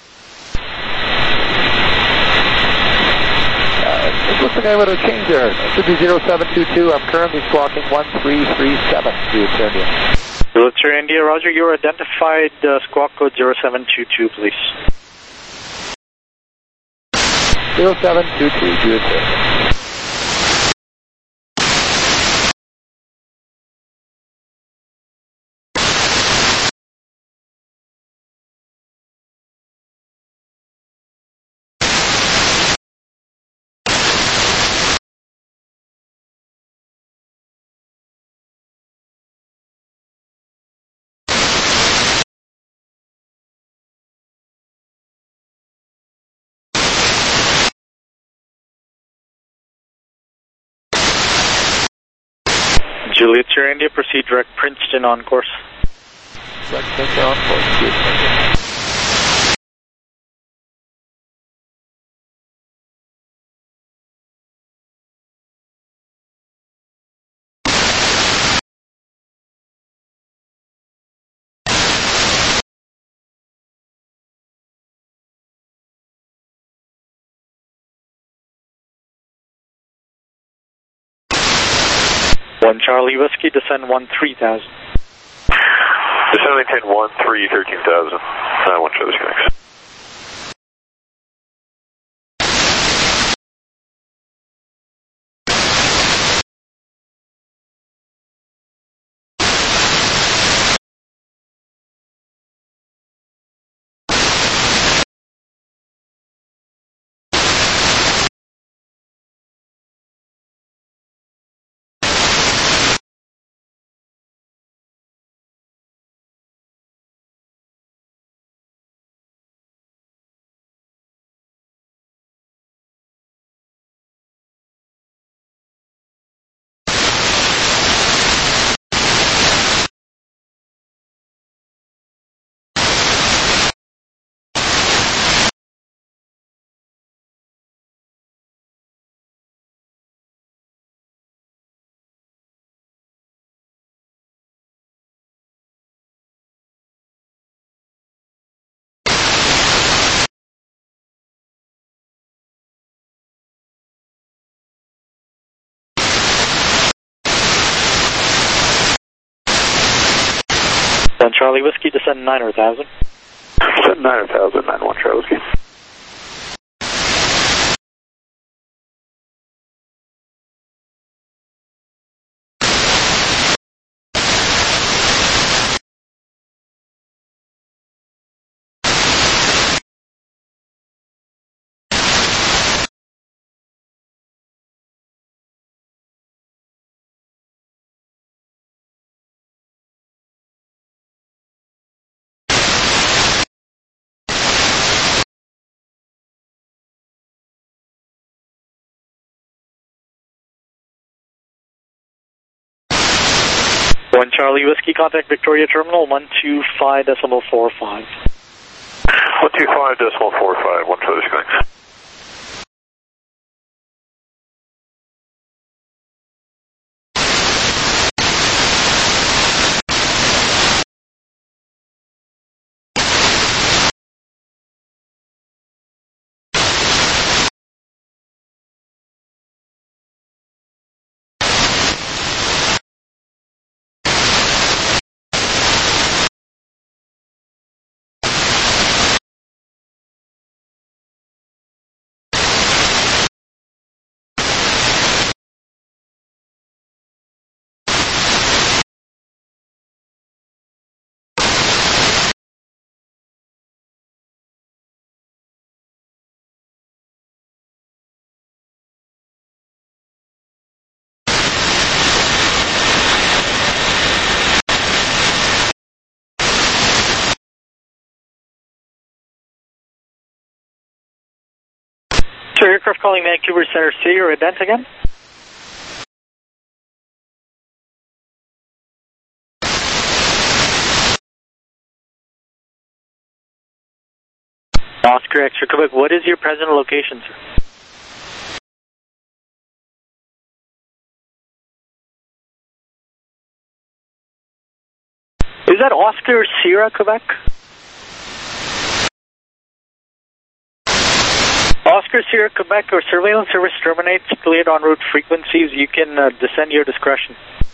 Uh, it looks like I would have changed there. It should be zero seven two two. I'm currently squawking one three three seven, Juliet Sierra India. Juliet Sierra India, roger, your identified uh, squawk code zero seven two two, please. zero seven two two, Juliet Sierra. Juliet Sierra India, proceed direct Princeton on course. Direct Princeton on course, Juliet Sierra. One Charlie Whiskey, descend one three thousand. Descend maintain one three thirteen thousand. Uh, one Charlie Whiskey, thanks. One Charlie Whiskey, descend nine thousand. Descend nine thousand, nine one Charlie Whiskey. One Charlie Whiskey, contact Victoria Terminal, one two five decimal four five. one two five decimal four five, one Charlie Whiskey, thanks. Sir, aircraft calling Vancouver Center City, or ident again? Oscar X-ray Quebec, what is your present location, sir? Is that Oscar Sierra Quebec? Oscar Sierra Quebec, or surveillance service terminates, cleared en route frequencies. You can uh, descend your discretion.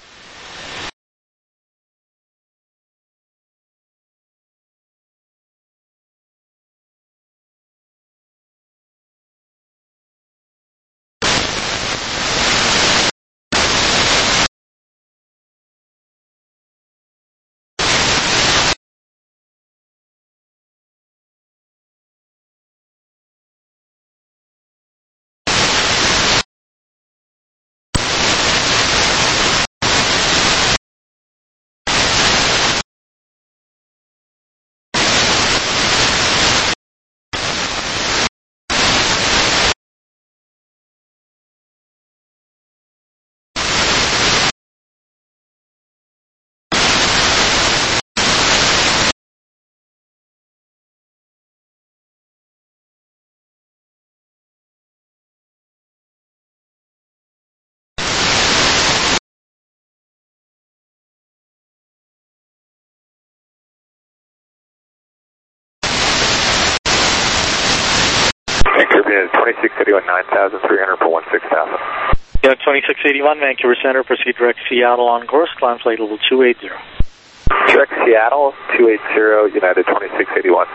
twenty-six eighty-one, nine thousand three hundred for one six thousand. Yeah, twenty-six eighty-one, Vancouver Center, proceed direct Seattle on course, climb flight level two eighty. Direct Seattle, two eighty, United twenty-six eighty-one.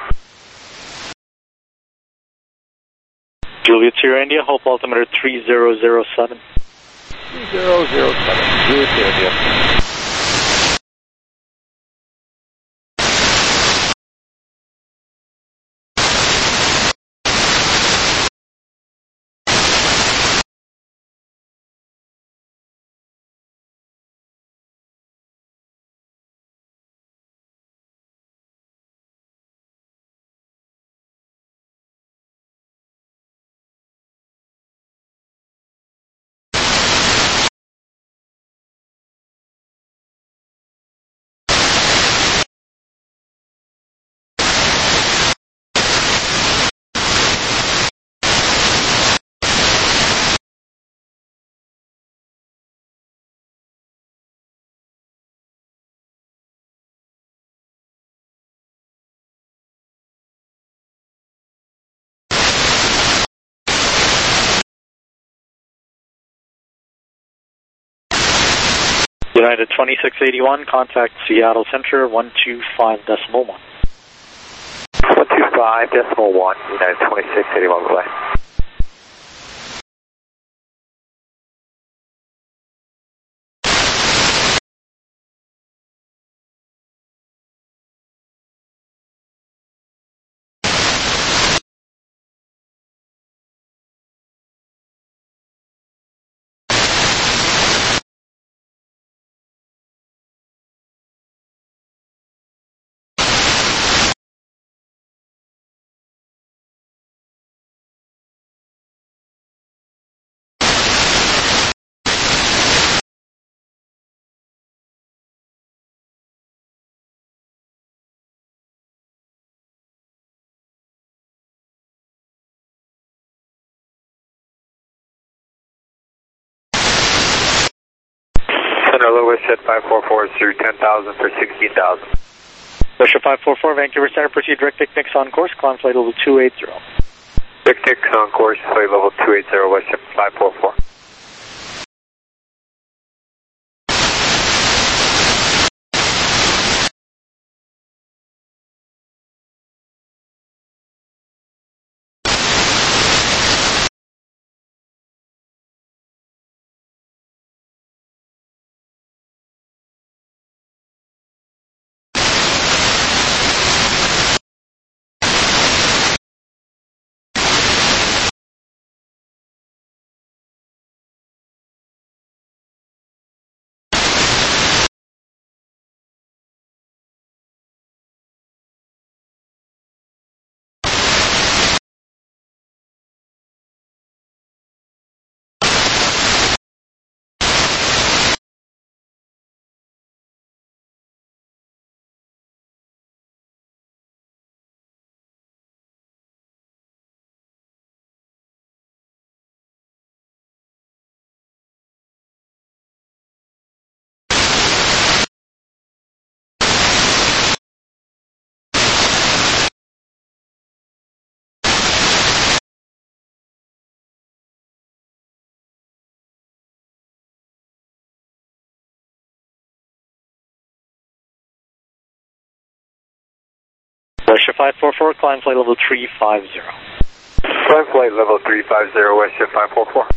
Juliet Sierra India, Hope altimeter three zero zero seven. three zero zero seven, Juliet Sierra India. United twenty-six eighty-one, contact Seattle Center one two five decimal one. one two five decimal one, United twenty-six eighty-one, bye. Center Lewis at five four four through ten thousand for sixteen thousand. Russia five four four, Vancouver Center, proceed direct Picnics on course, climb flight level two eighty. Picnics on course, flight level two eighty, West five four four. Westjet five four four, climb flight level three five zero. Climb flight level three five zero, Westjet five four four.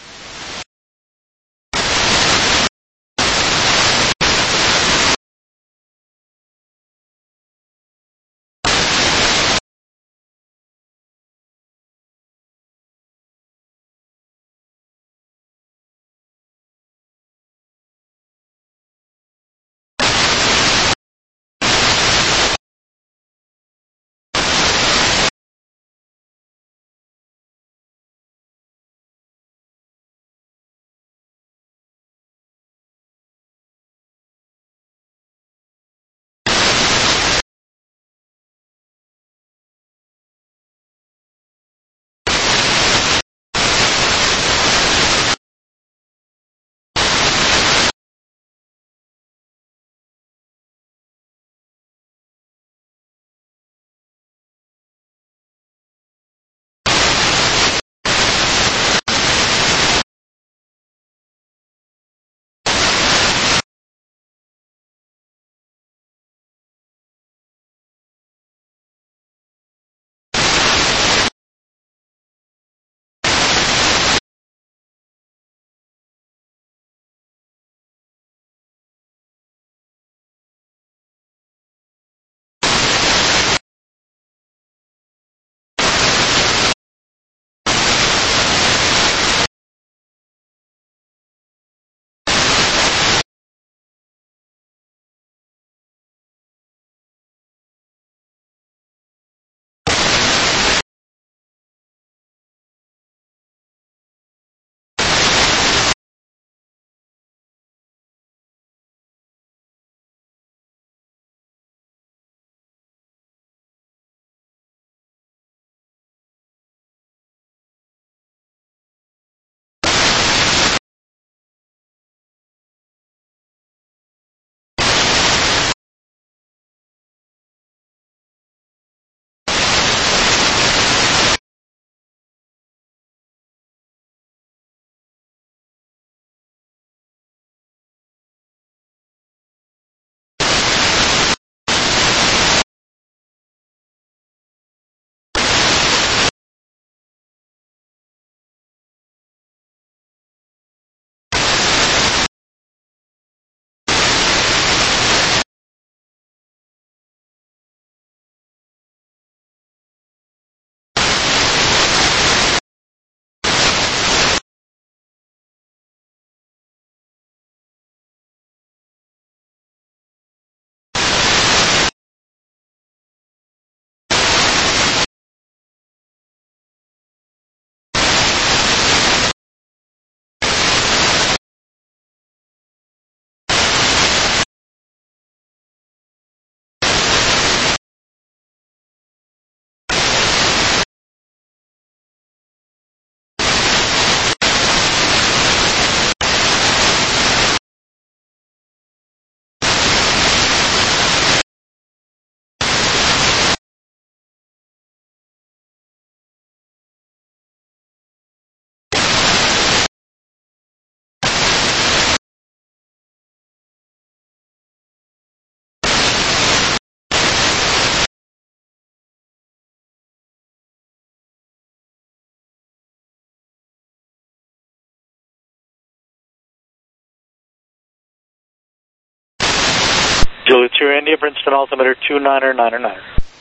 Juliet two India, Princeton altimeter two niner niner niner.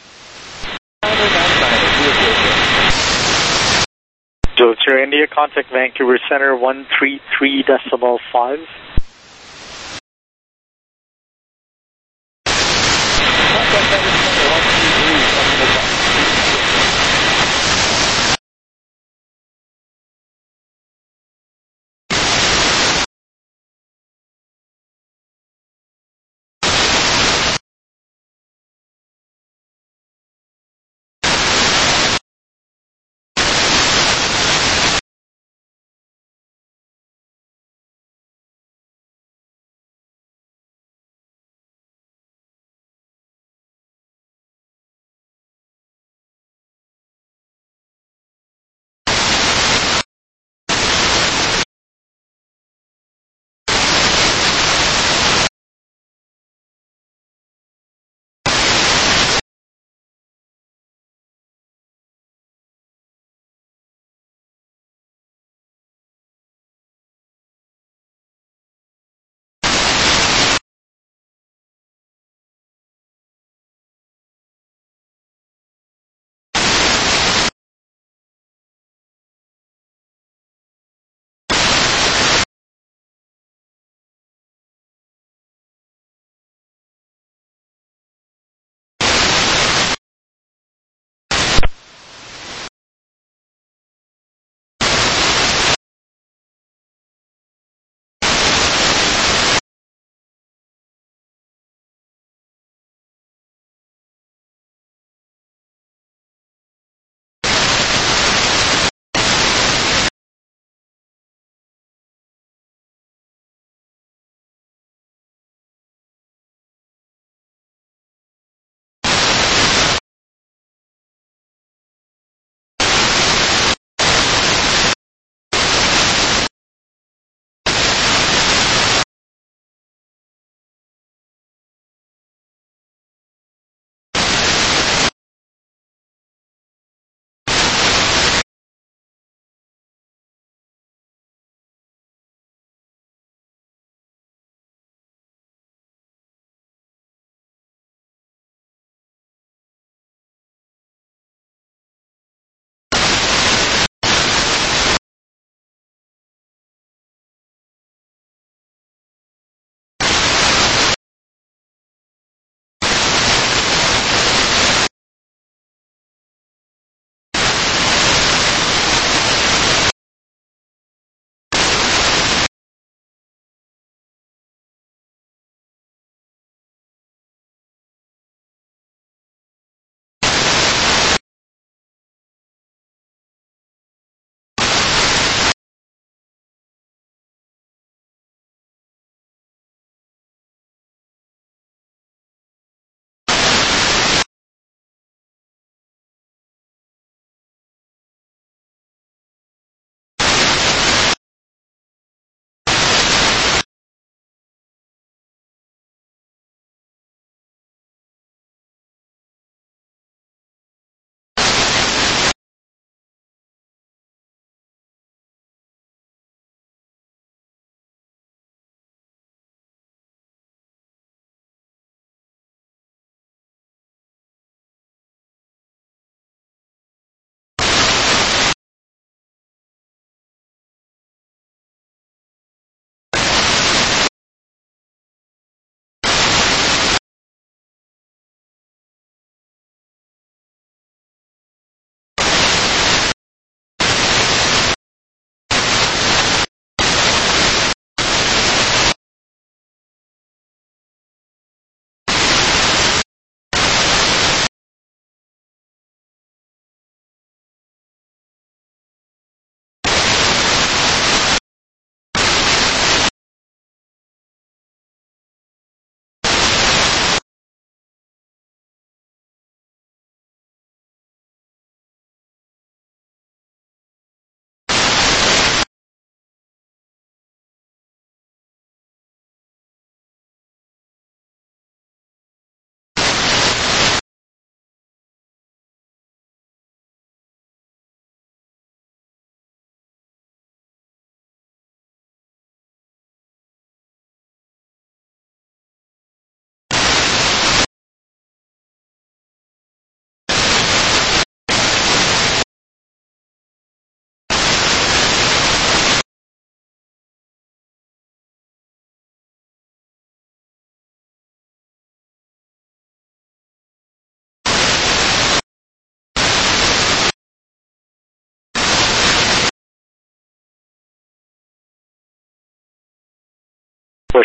Juliet two India, contact Vancouver Center one three three decimal five.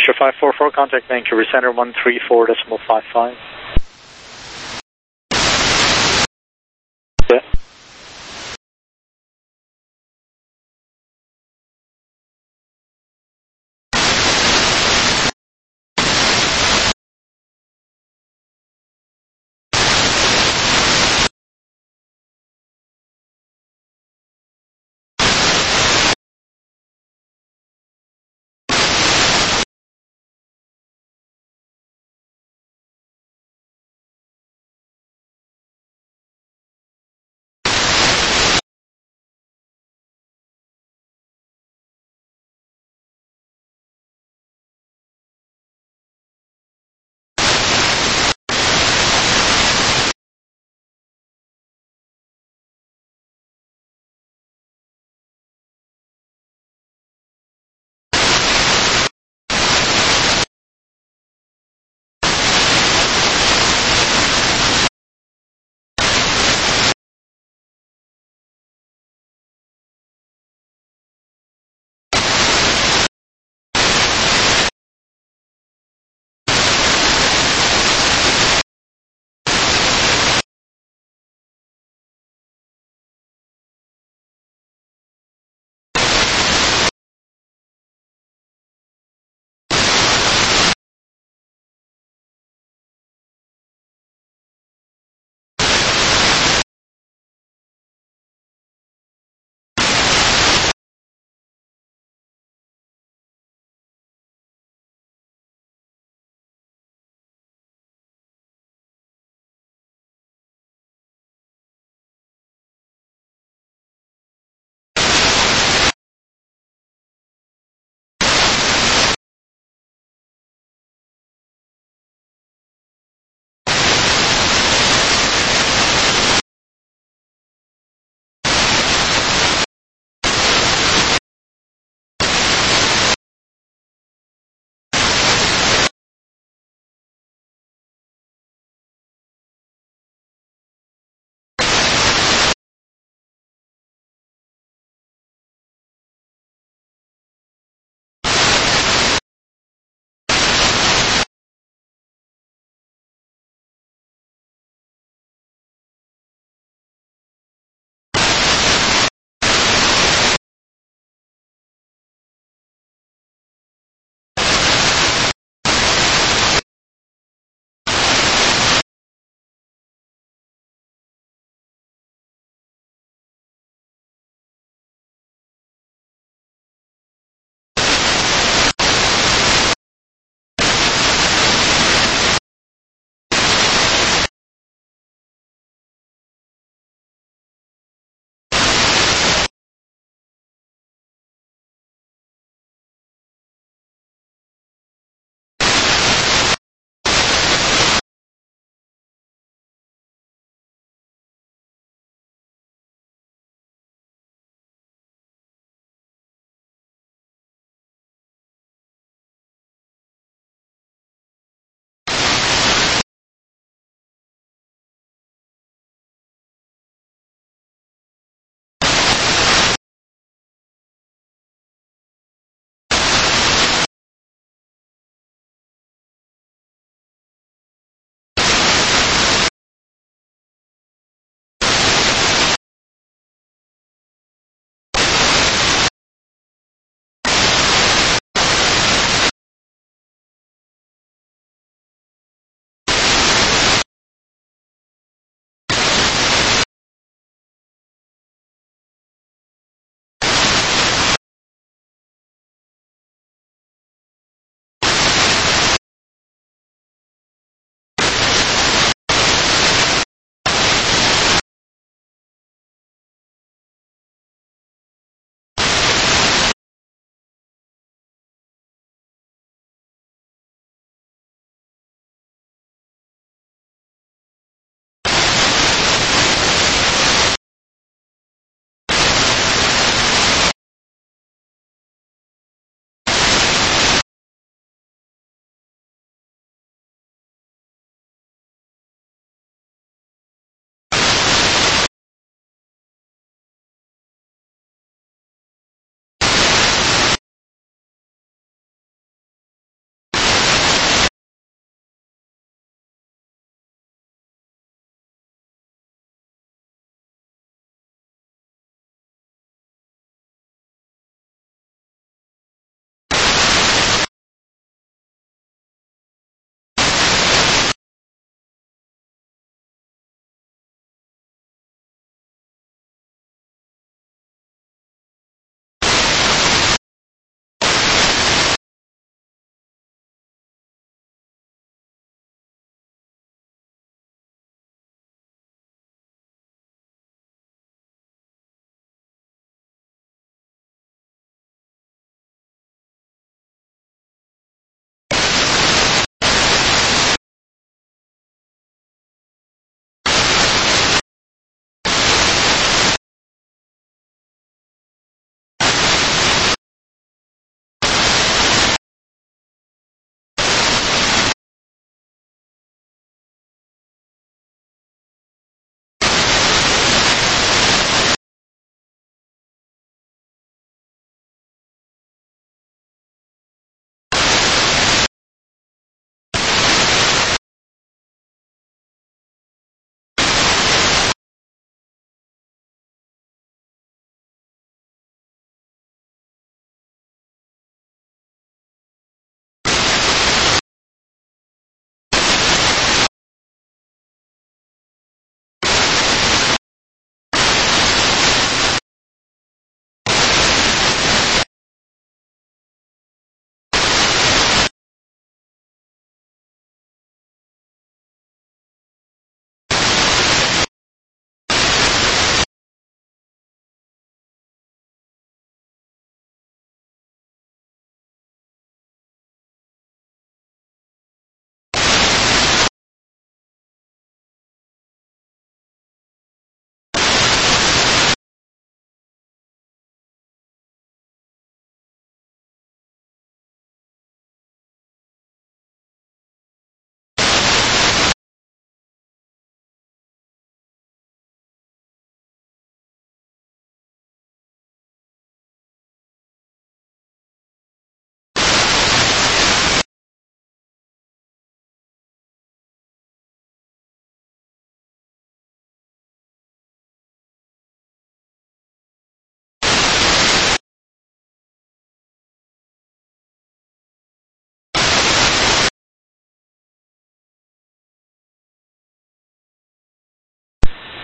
Oscar five four four, contact Vancouver Center one three four decimal five five. Yeah.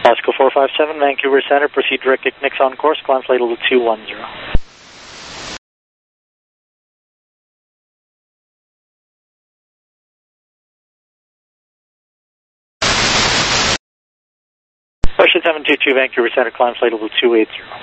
Oscar four five seven, Vancouver Center, proceed direct Ignix on course, climb flight level two one zero. Russia seven two two, Vancouver Center, climb flight level two eight zero.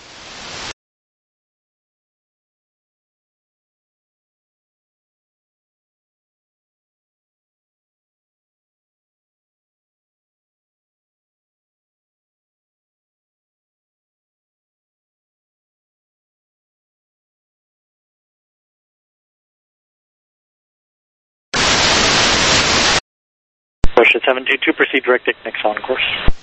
Russia seven two two, proceed direct Ignix on course.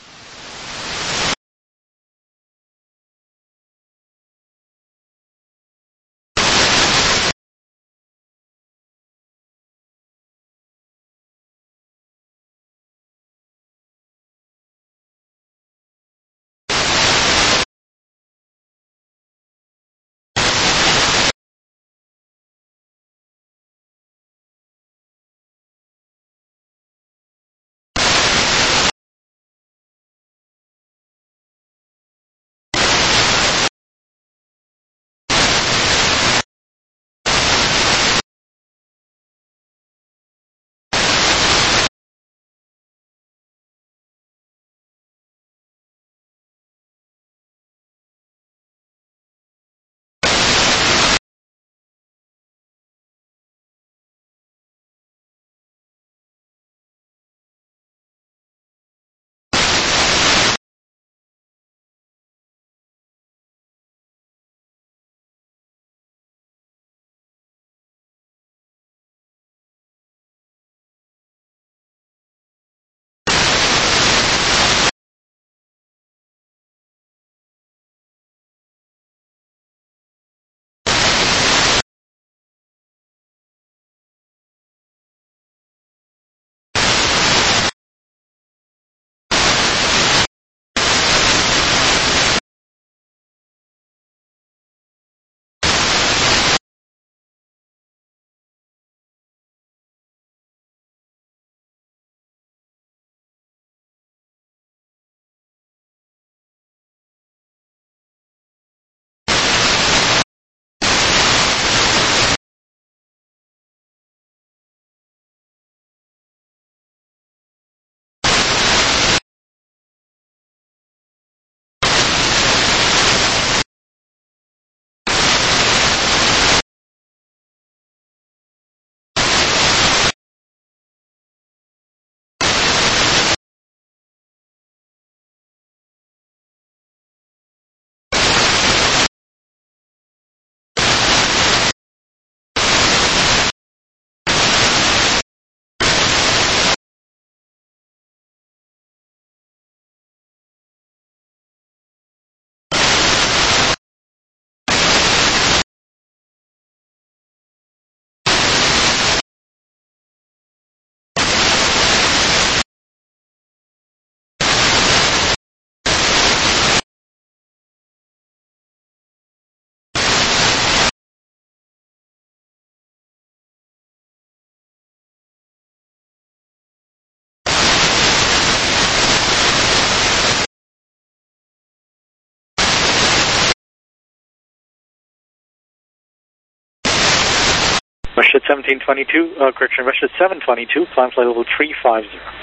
Russia seventeen twenty-two, uh, correction, Russia seven twenty-two, climb flight level three five zero.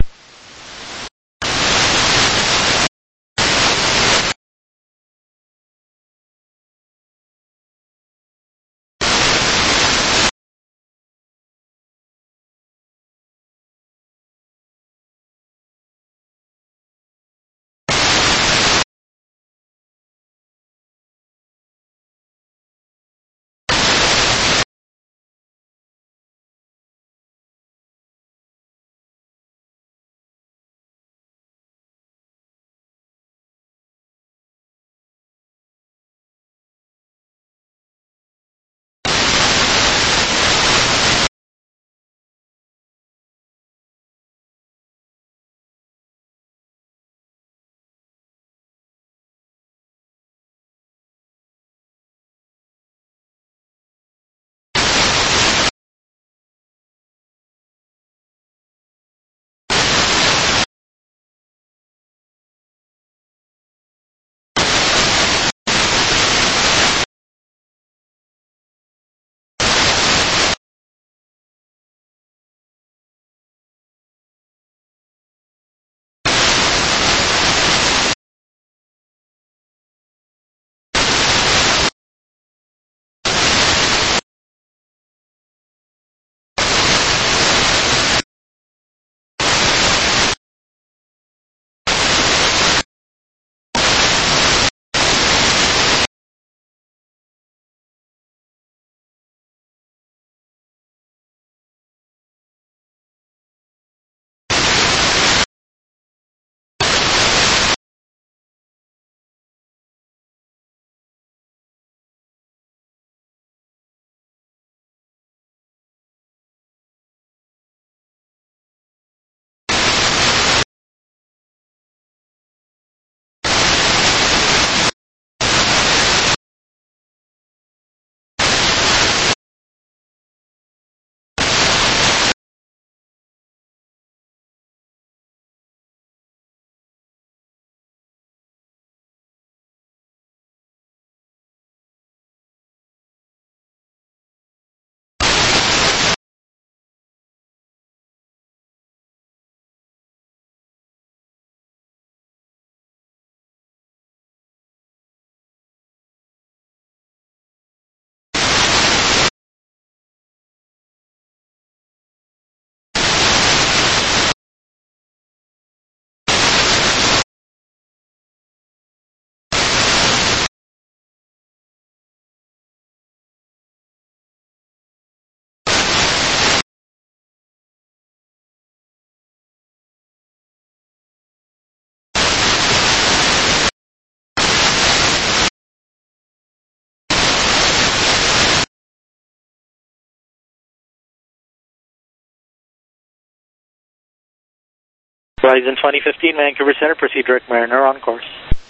Horizon twenty fifteen, Vancouver Center, proceed direct Mariner on course.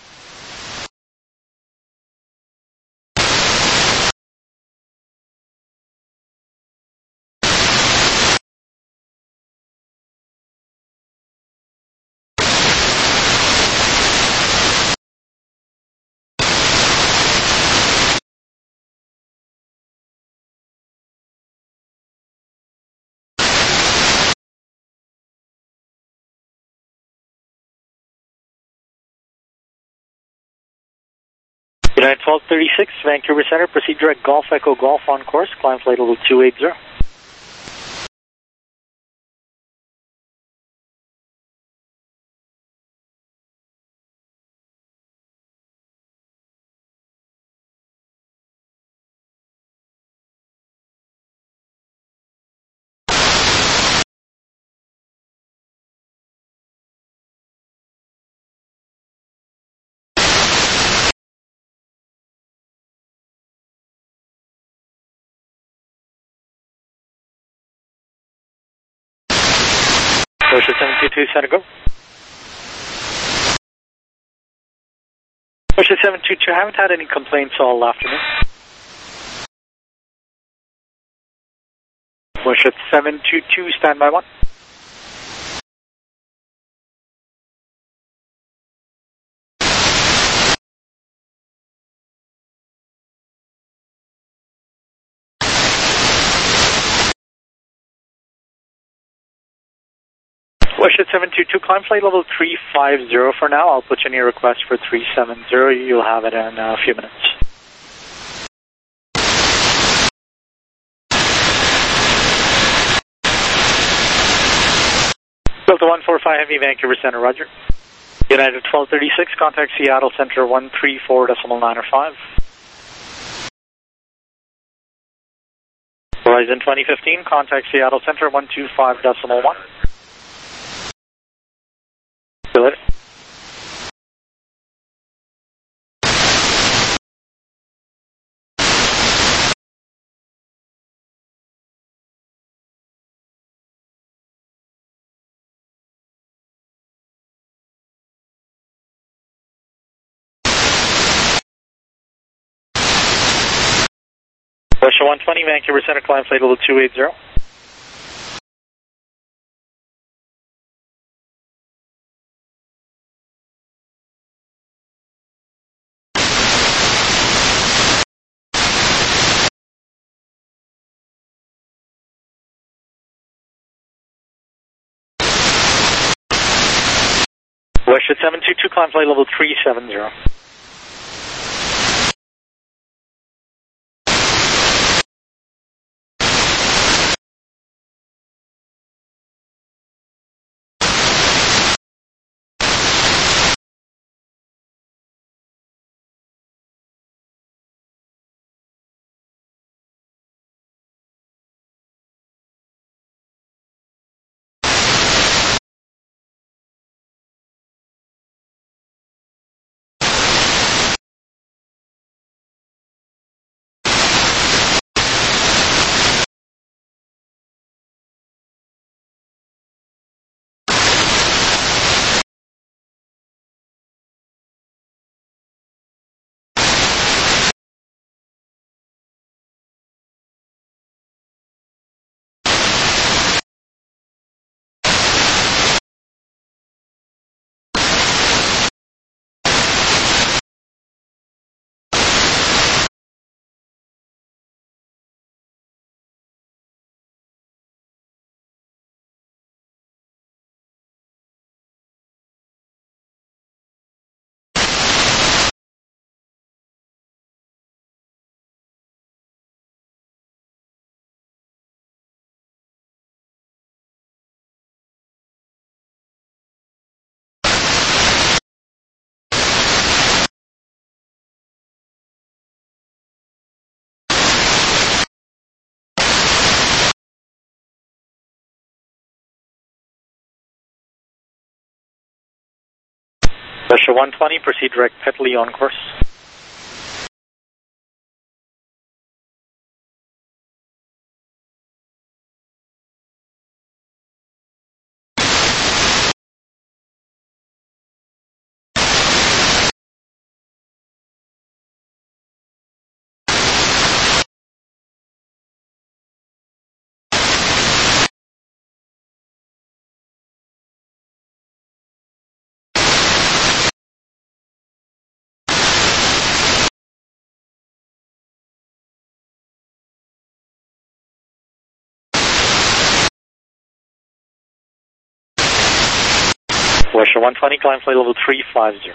United twelve thirty-six, Vancouver Center, proceed direct Golf Echo Golf on course, climb flight level two eighty. Ocean seven two two, center go. Ocean seven two two, haven't had any complaints all afternoon. Ocean seven two two, standby one. Ocean seven two two, climb flight level three five zero for now. I'll put in your request for three seven zero. You'll have it in a few minutes. Delta one four five Heavy, Vancouver Center, roger. United twelve thirty-six, contact Seattle Center one three four decimal nine five. Horizon twenty fifteen, contact Seattle Center one two five decimal one. Feel it. Russia one twenty, Vancouver Center, climb flight level two eighty. Western seven two two, climb flight level three seven zero. Russia one twenty, proceed direct Petley on course. Russia one twenty, climb flight level three five zero.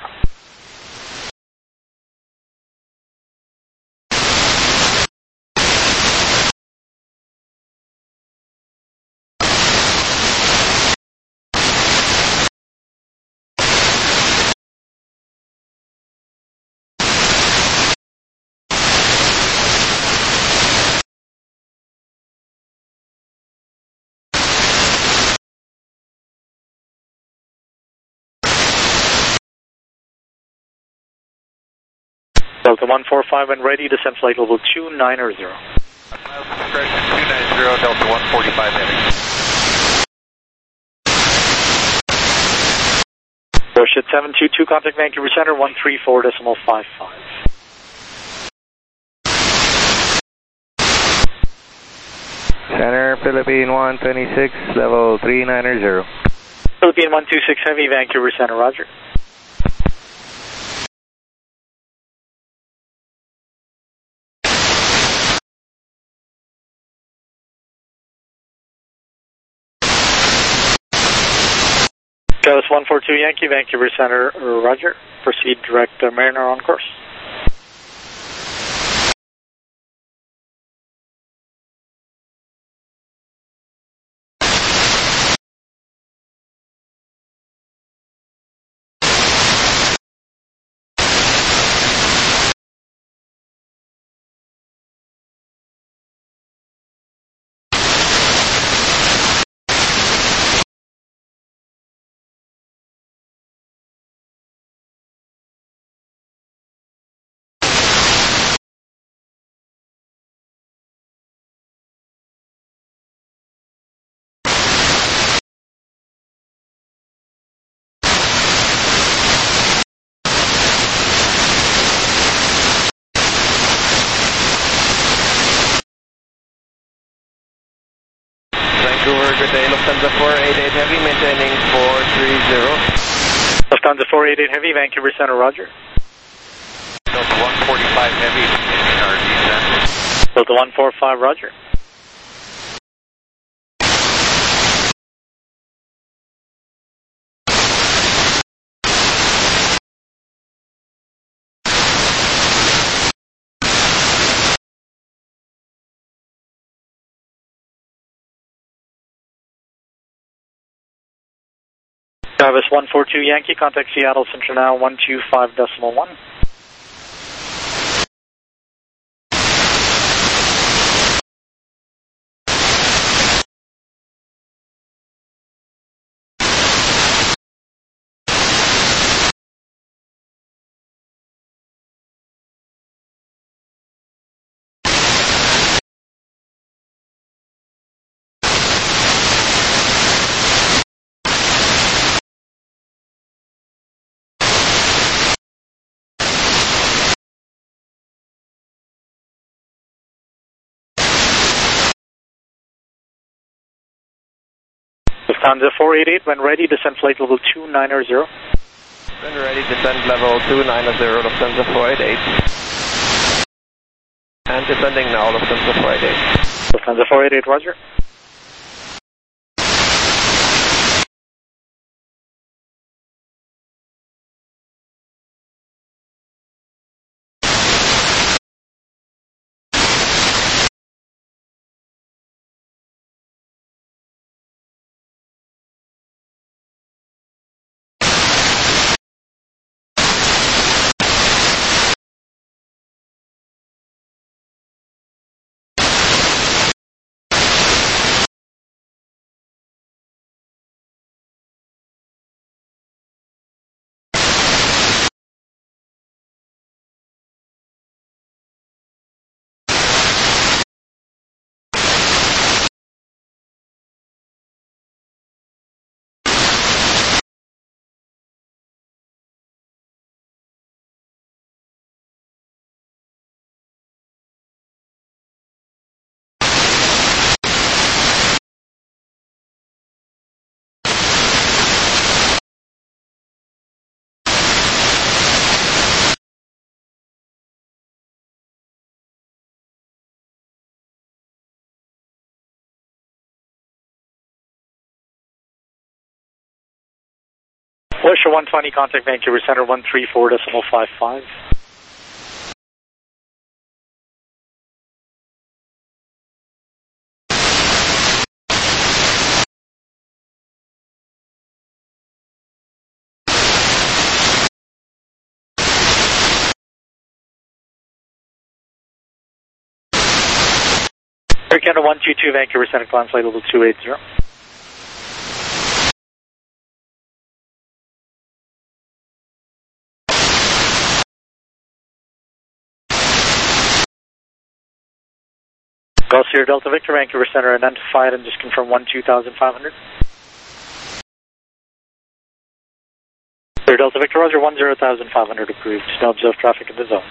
Delta one four five when ready, descend flight level two nine zero. Discretion two nine zero, Delta one forty-five heavy. Bullshit seven two two, contact Vancouver Center, one three four decimal five five. Center, Philippine one twenty-six, level three nine zero. Philippine one two six Heavy, Vancouver Center, roger. Dallas one four two Yankee, Vancouver Center, roger. Proceed direct uh, Mariner on course. Good day, Lufthansa four eight eight Heavy, maintaining four three zero. Lufthansa four eight eight Heavy, Vancouver Center, roger. Delta one forty-five Heavy, maintaining our descent. Delta one four five, roger. Travis one four two Yankee, contact Seattle Central now, one two five decimal one. Lufthansa four eight eight, when ready, descend flight level two nine zero. When ready, descend level two nine zero, Lufthansa four eight eight. And descending now, Lufthansa four eight eight. Lufthansa four eight eight, roger. Oyster one twenty, contact Vancouver Center, one three four decimal five five. Air Canada one two two, Vancouver Center, climb flight level two eight zero. Gulf Sierra Delta Victor, Vancouver Center, identified and just confirm one two thousand five hundred. Sierra Delta Victor, Roger, one zero thousand five hundred approved. No observed traffic in the zone.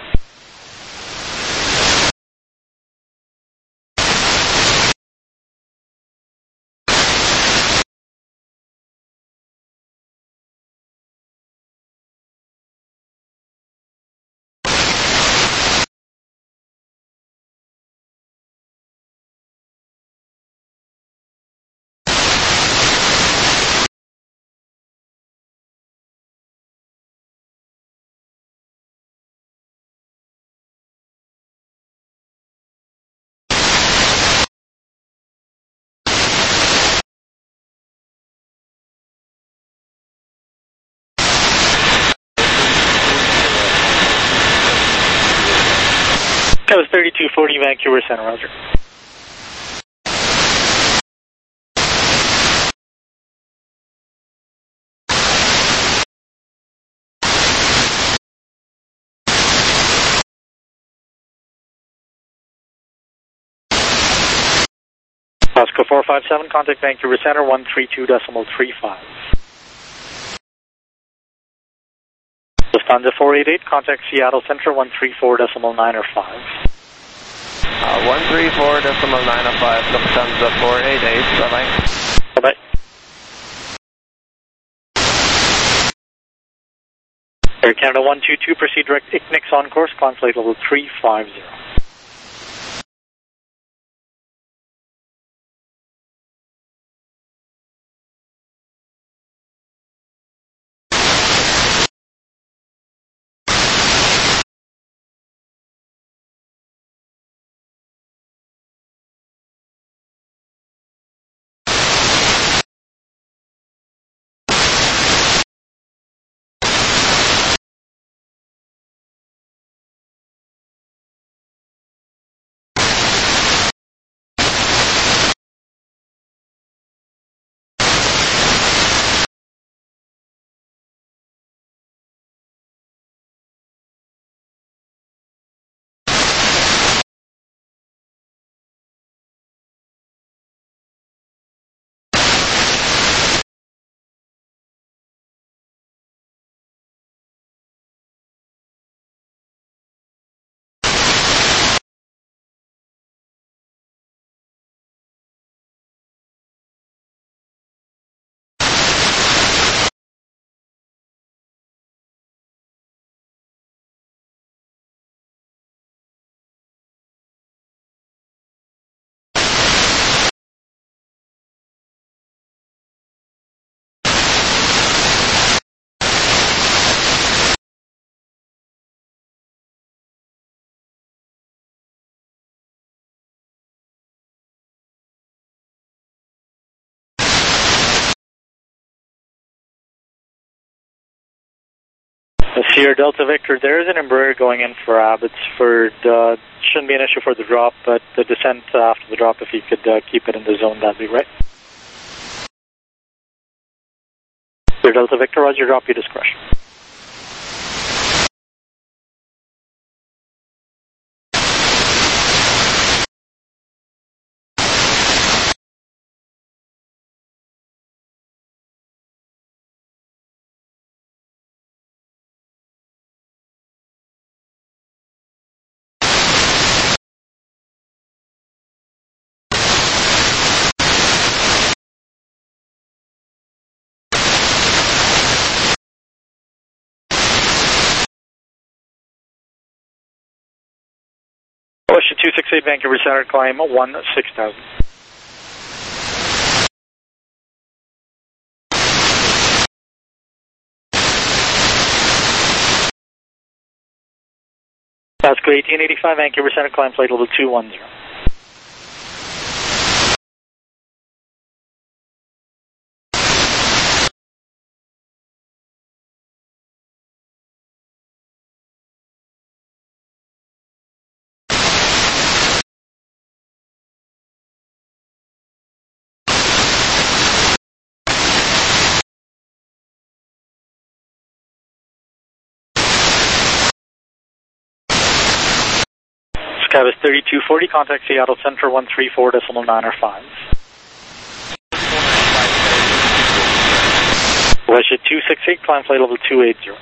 That was thirty-two forty, Vancouver Center, Roger. Oscar four five seven, contact Vancouver Center, one three two decimal three five. Lufthansa four eight eight, contact Seattle Center, one three four decimal nine or five. Uh, one three four decimal nine or five, Lufthansa four eight eight, bye-bye. Bye-bye. Air Canada one two two, proceed direct I C N I C on course, climb flight level three five zero. Sierra Delta Victor, there is an Embraer going in for Abbotsford. Uh, shouldn't be an issue for the drop, but the descent uh, after the drop, if you could uh, keep it in the zone, that'd be great. Sierra Delta Victor, Roger, drop your discretion. Ocean two six eight, Vancouver Center, climb one six thousand. Pasco eighteen eighty-five, Vancouver Center, climb flight level two one zero. Skybus thirty-two forty, contact Seattle Center one three four decimal nine or five. Westjet two six eight, climb flight level two eight zero.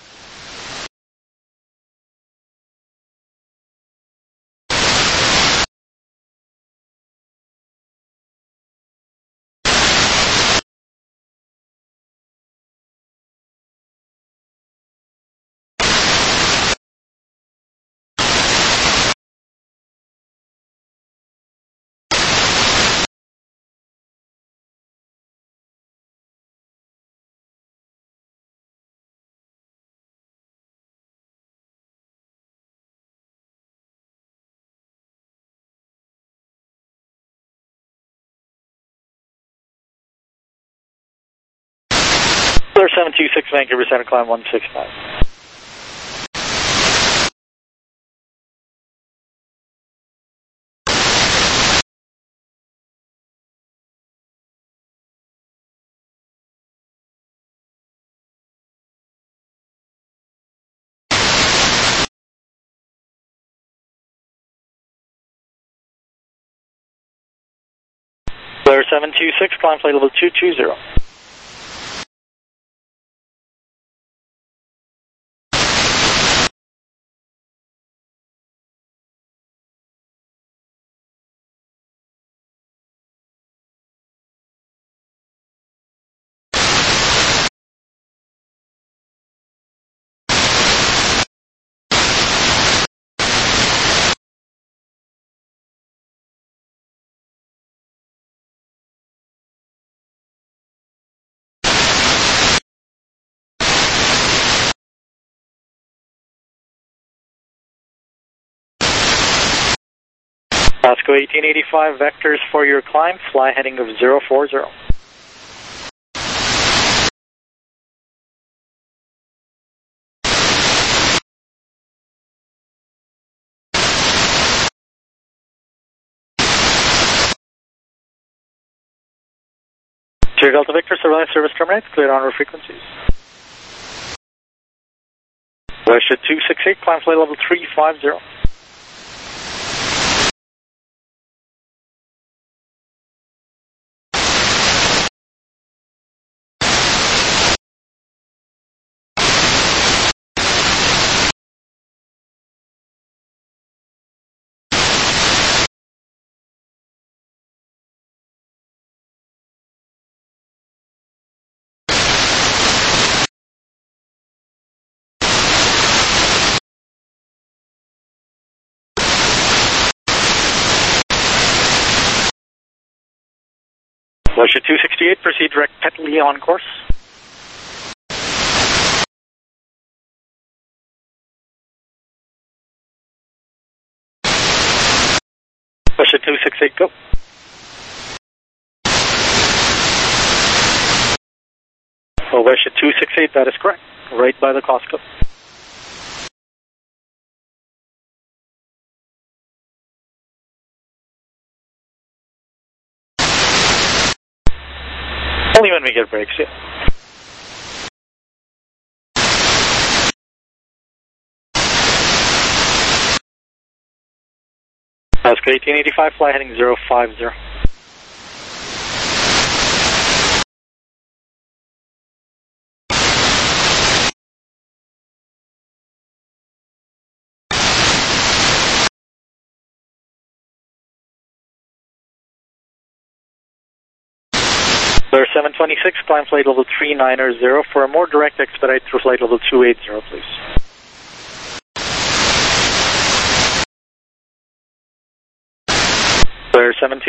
seven two six, Vancouver Center, climb one six five. Blair seven two six, climb flight level two two zero. Pasco eighteen eighty-five, vectors for your climb, fly heading of zero four zero. Sierra Delta Victor, surveillance service terminates, cleared on our frequencies. Westjet two six eight, climb flight level three five zero. Westjet two sixty-eight, proceed direct Petley on course. Westjet two sixty-eight, go. Oh, Westjet two sixty-eight, that is correct. Right by the Costco. Only when we get breaks, yeah. Pasco eighteen eighty-five, fly heading zero five zero. Blair seven twenty-six, climb flight level three nine zero. For a more direct expedite through flight level two eight zero, please. Blair seven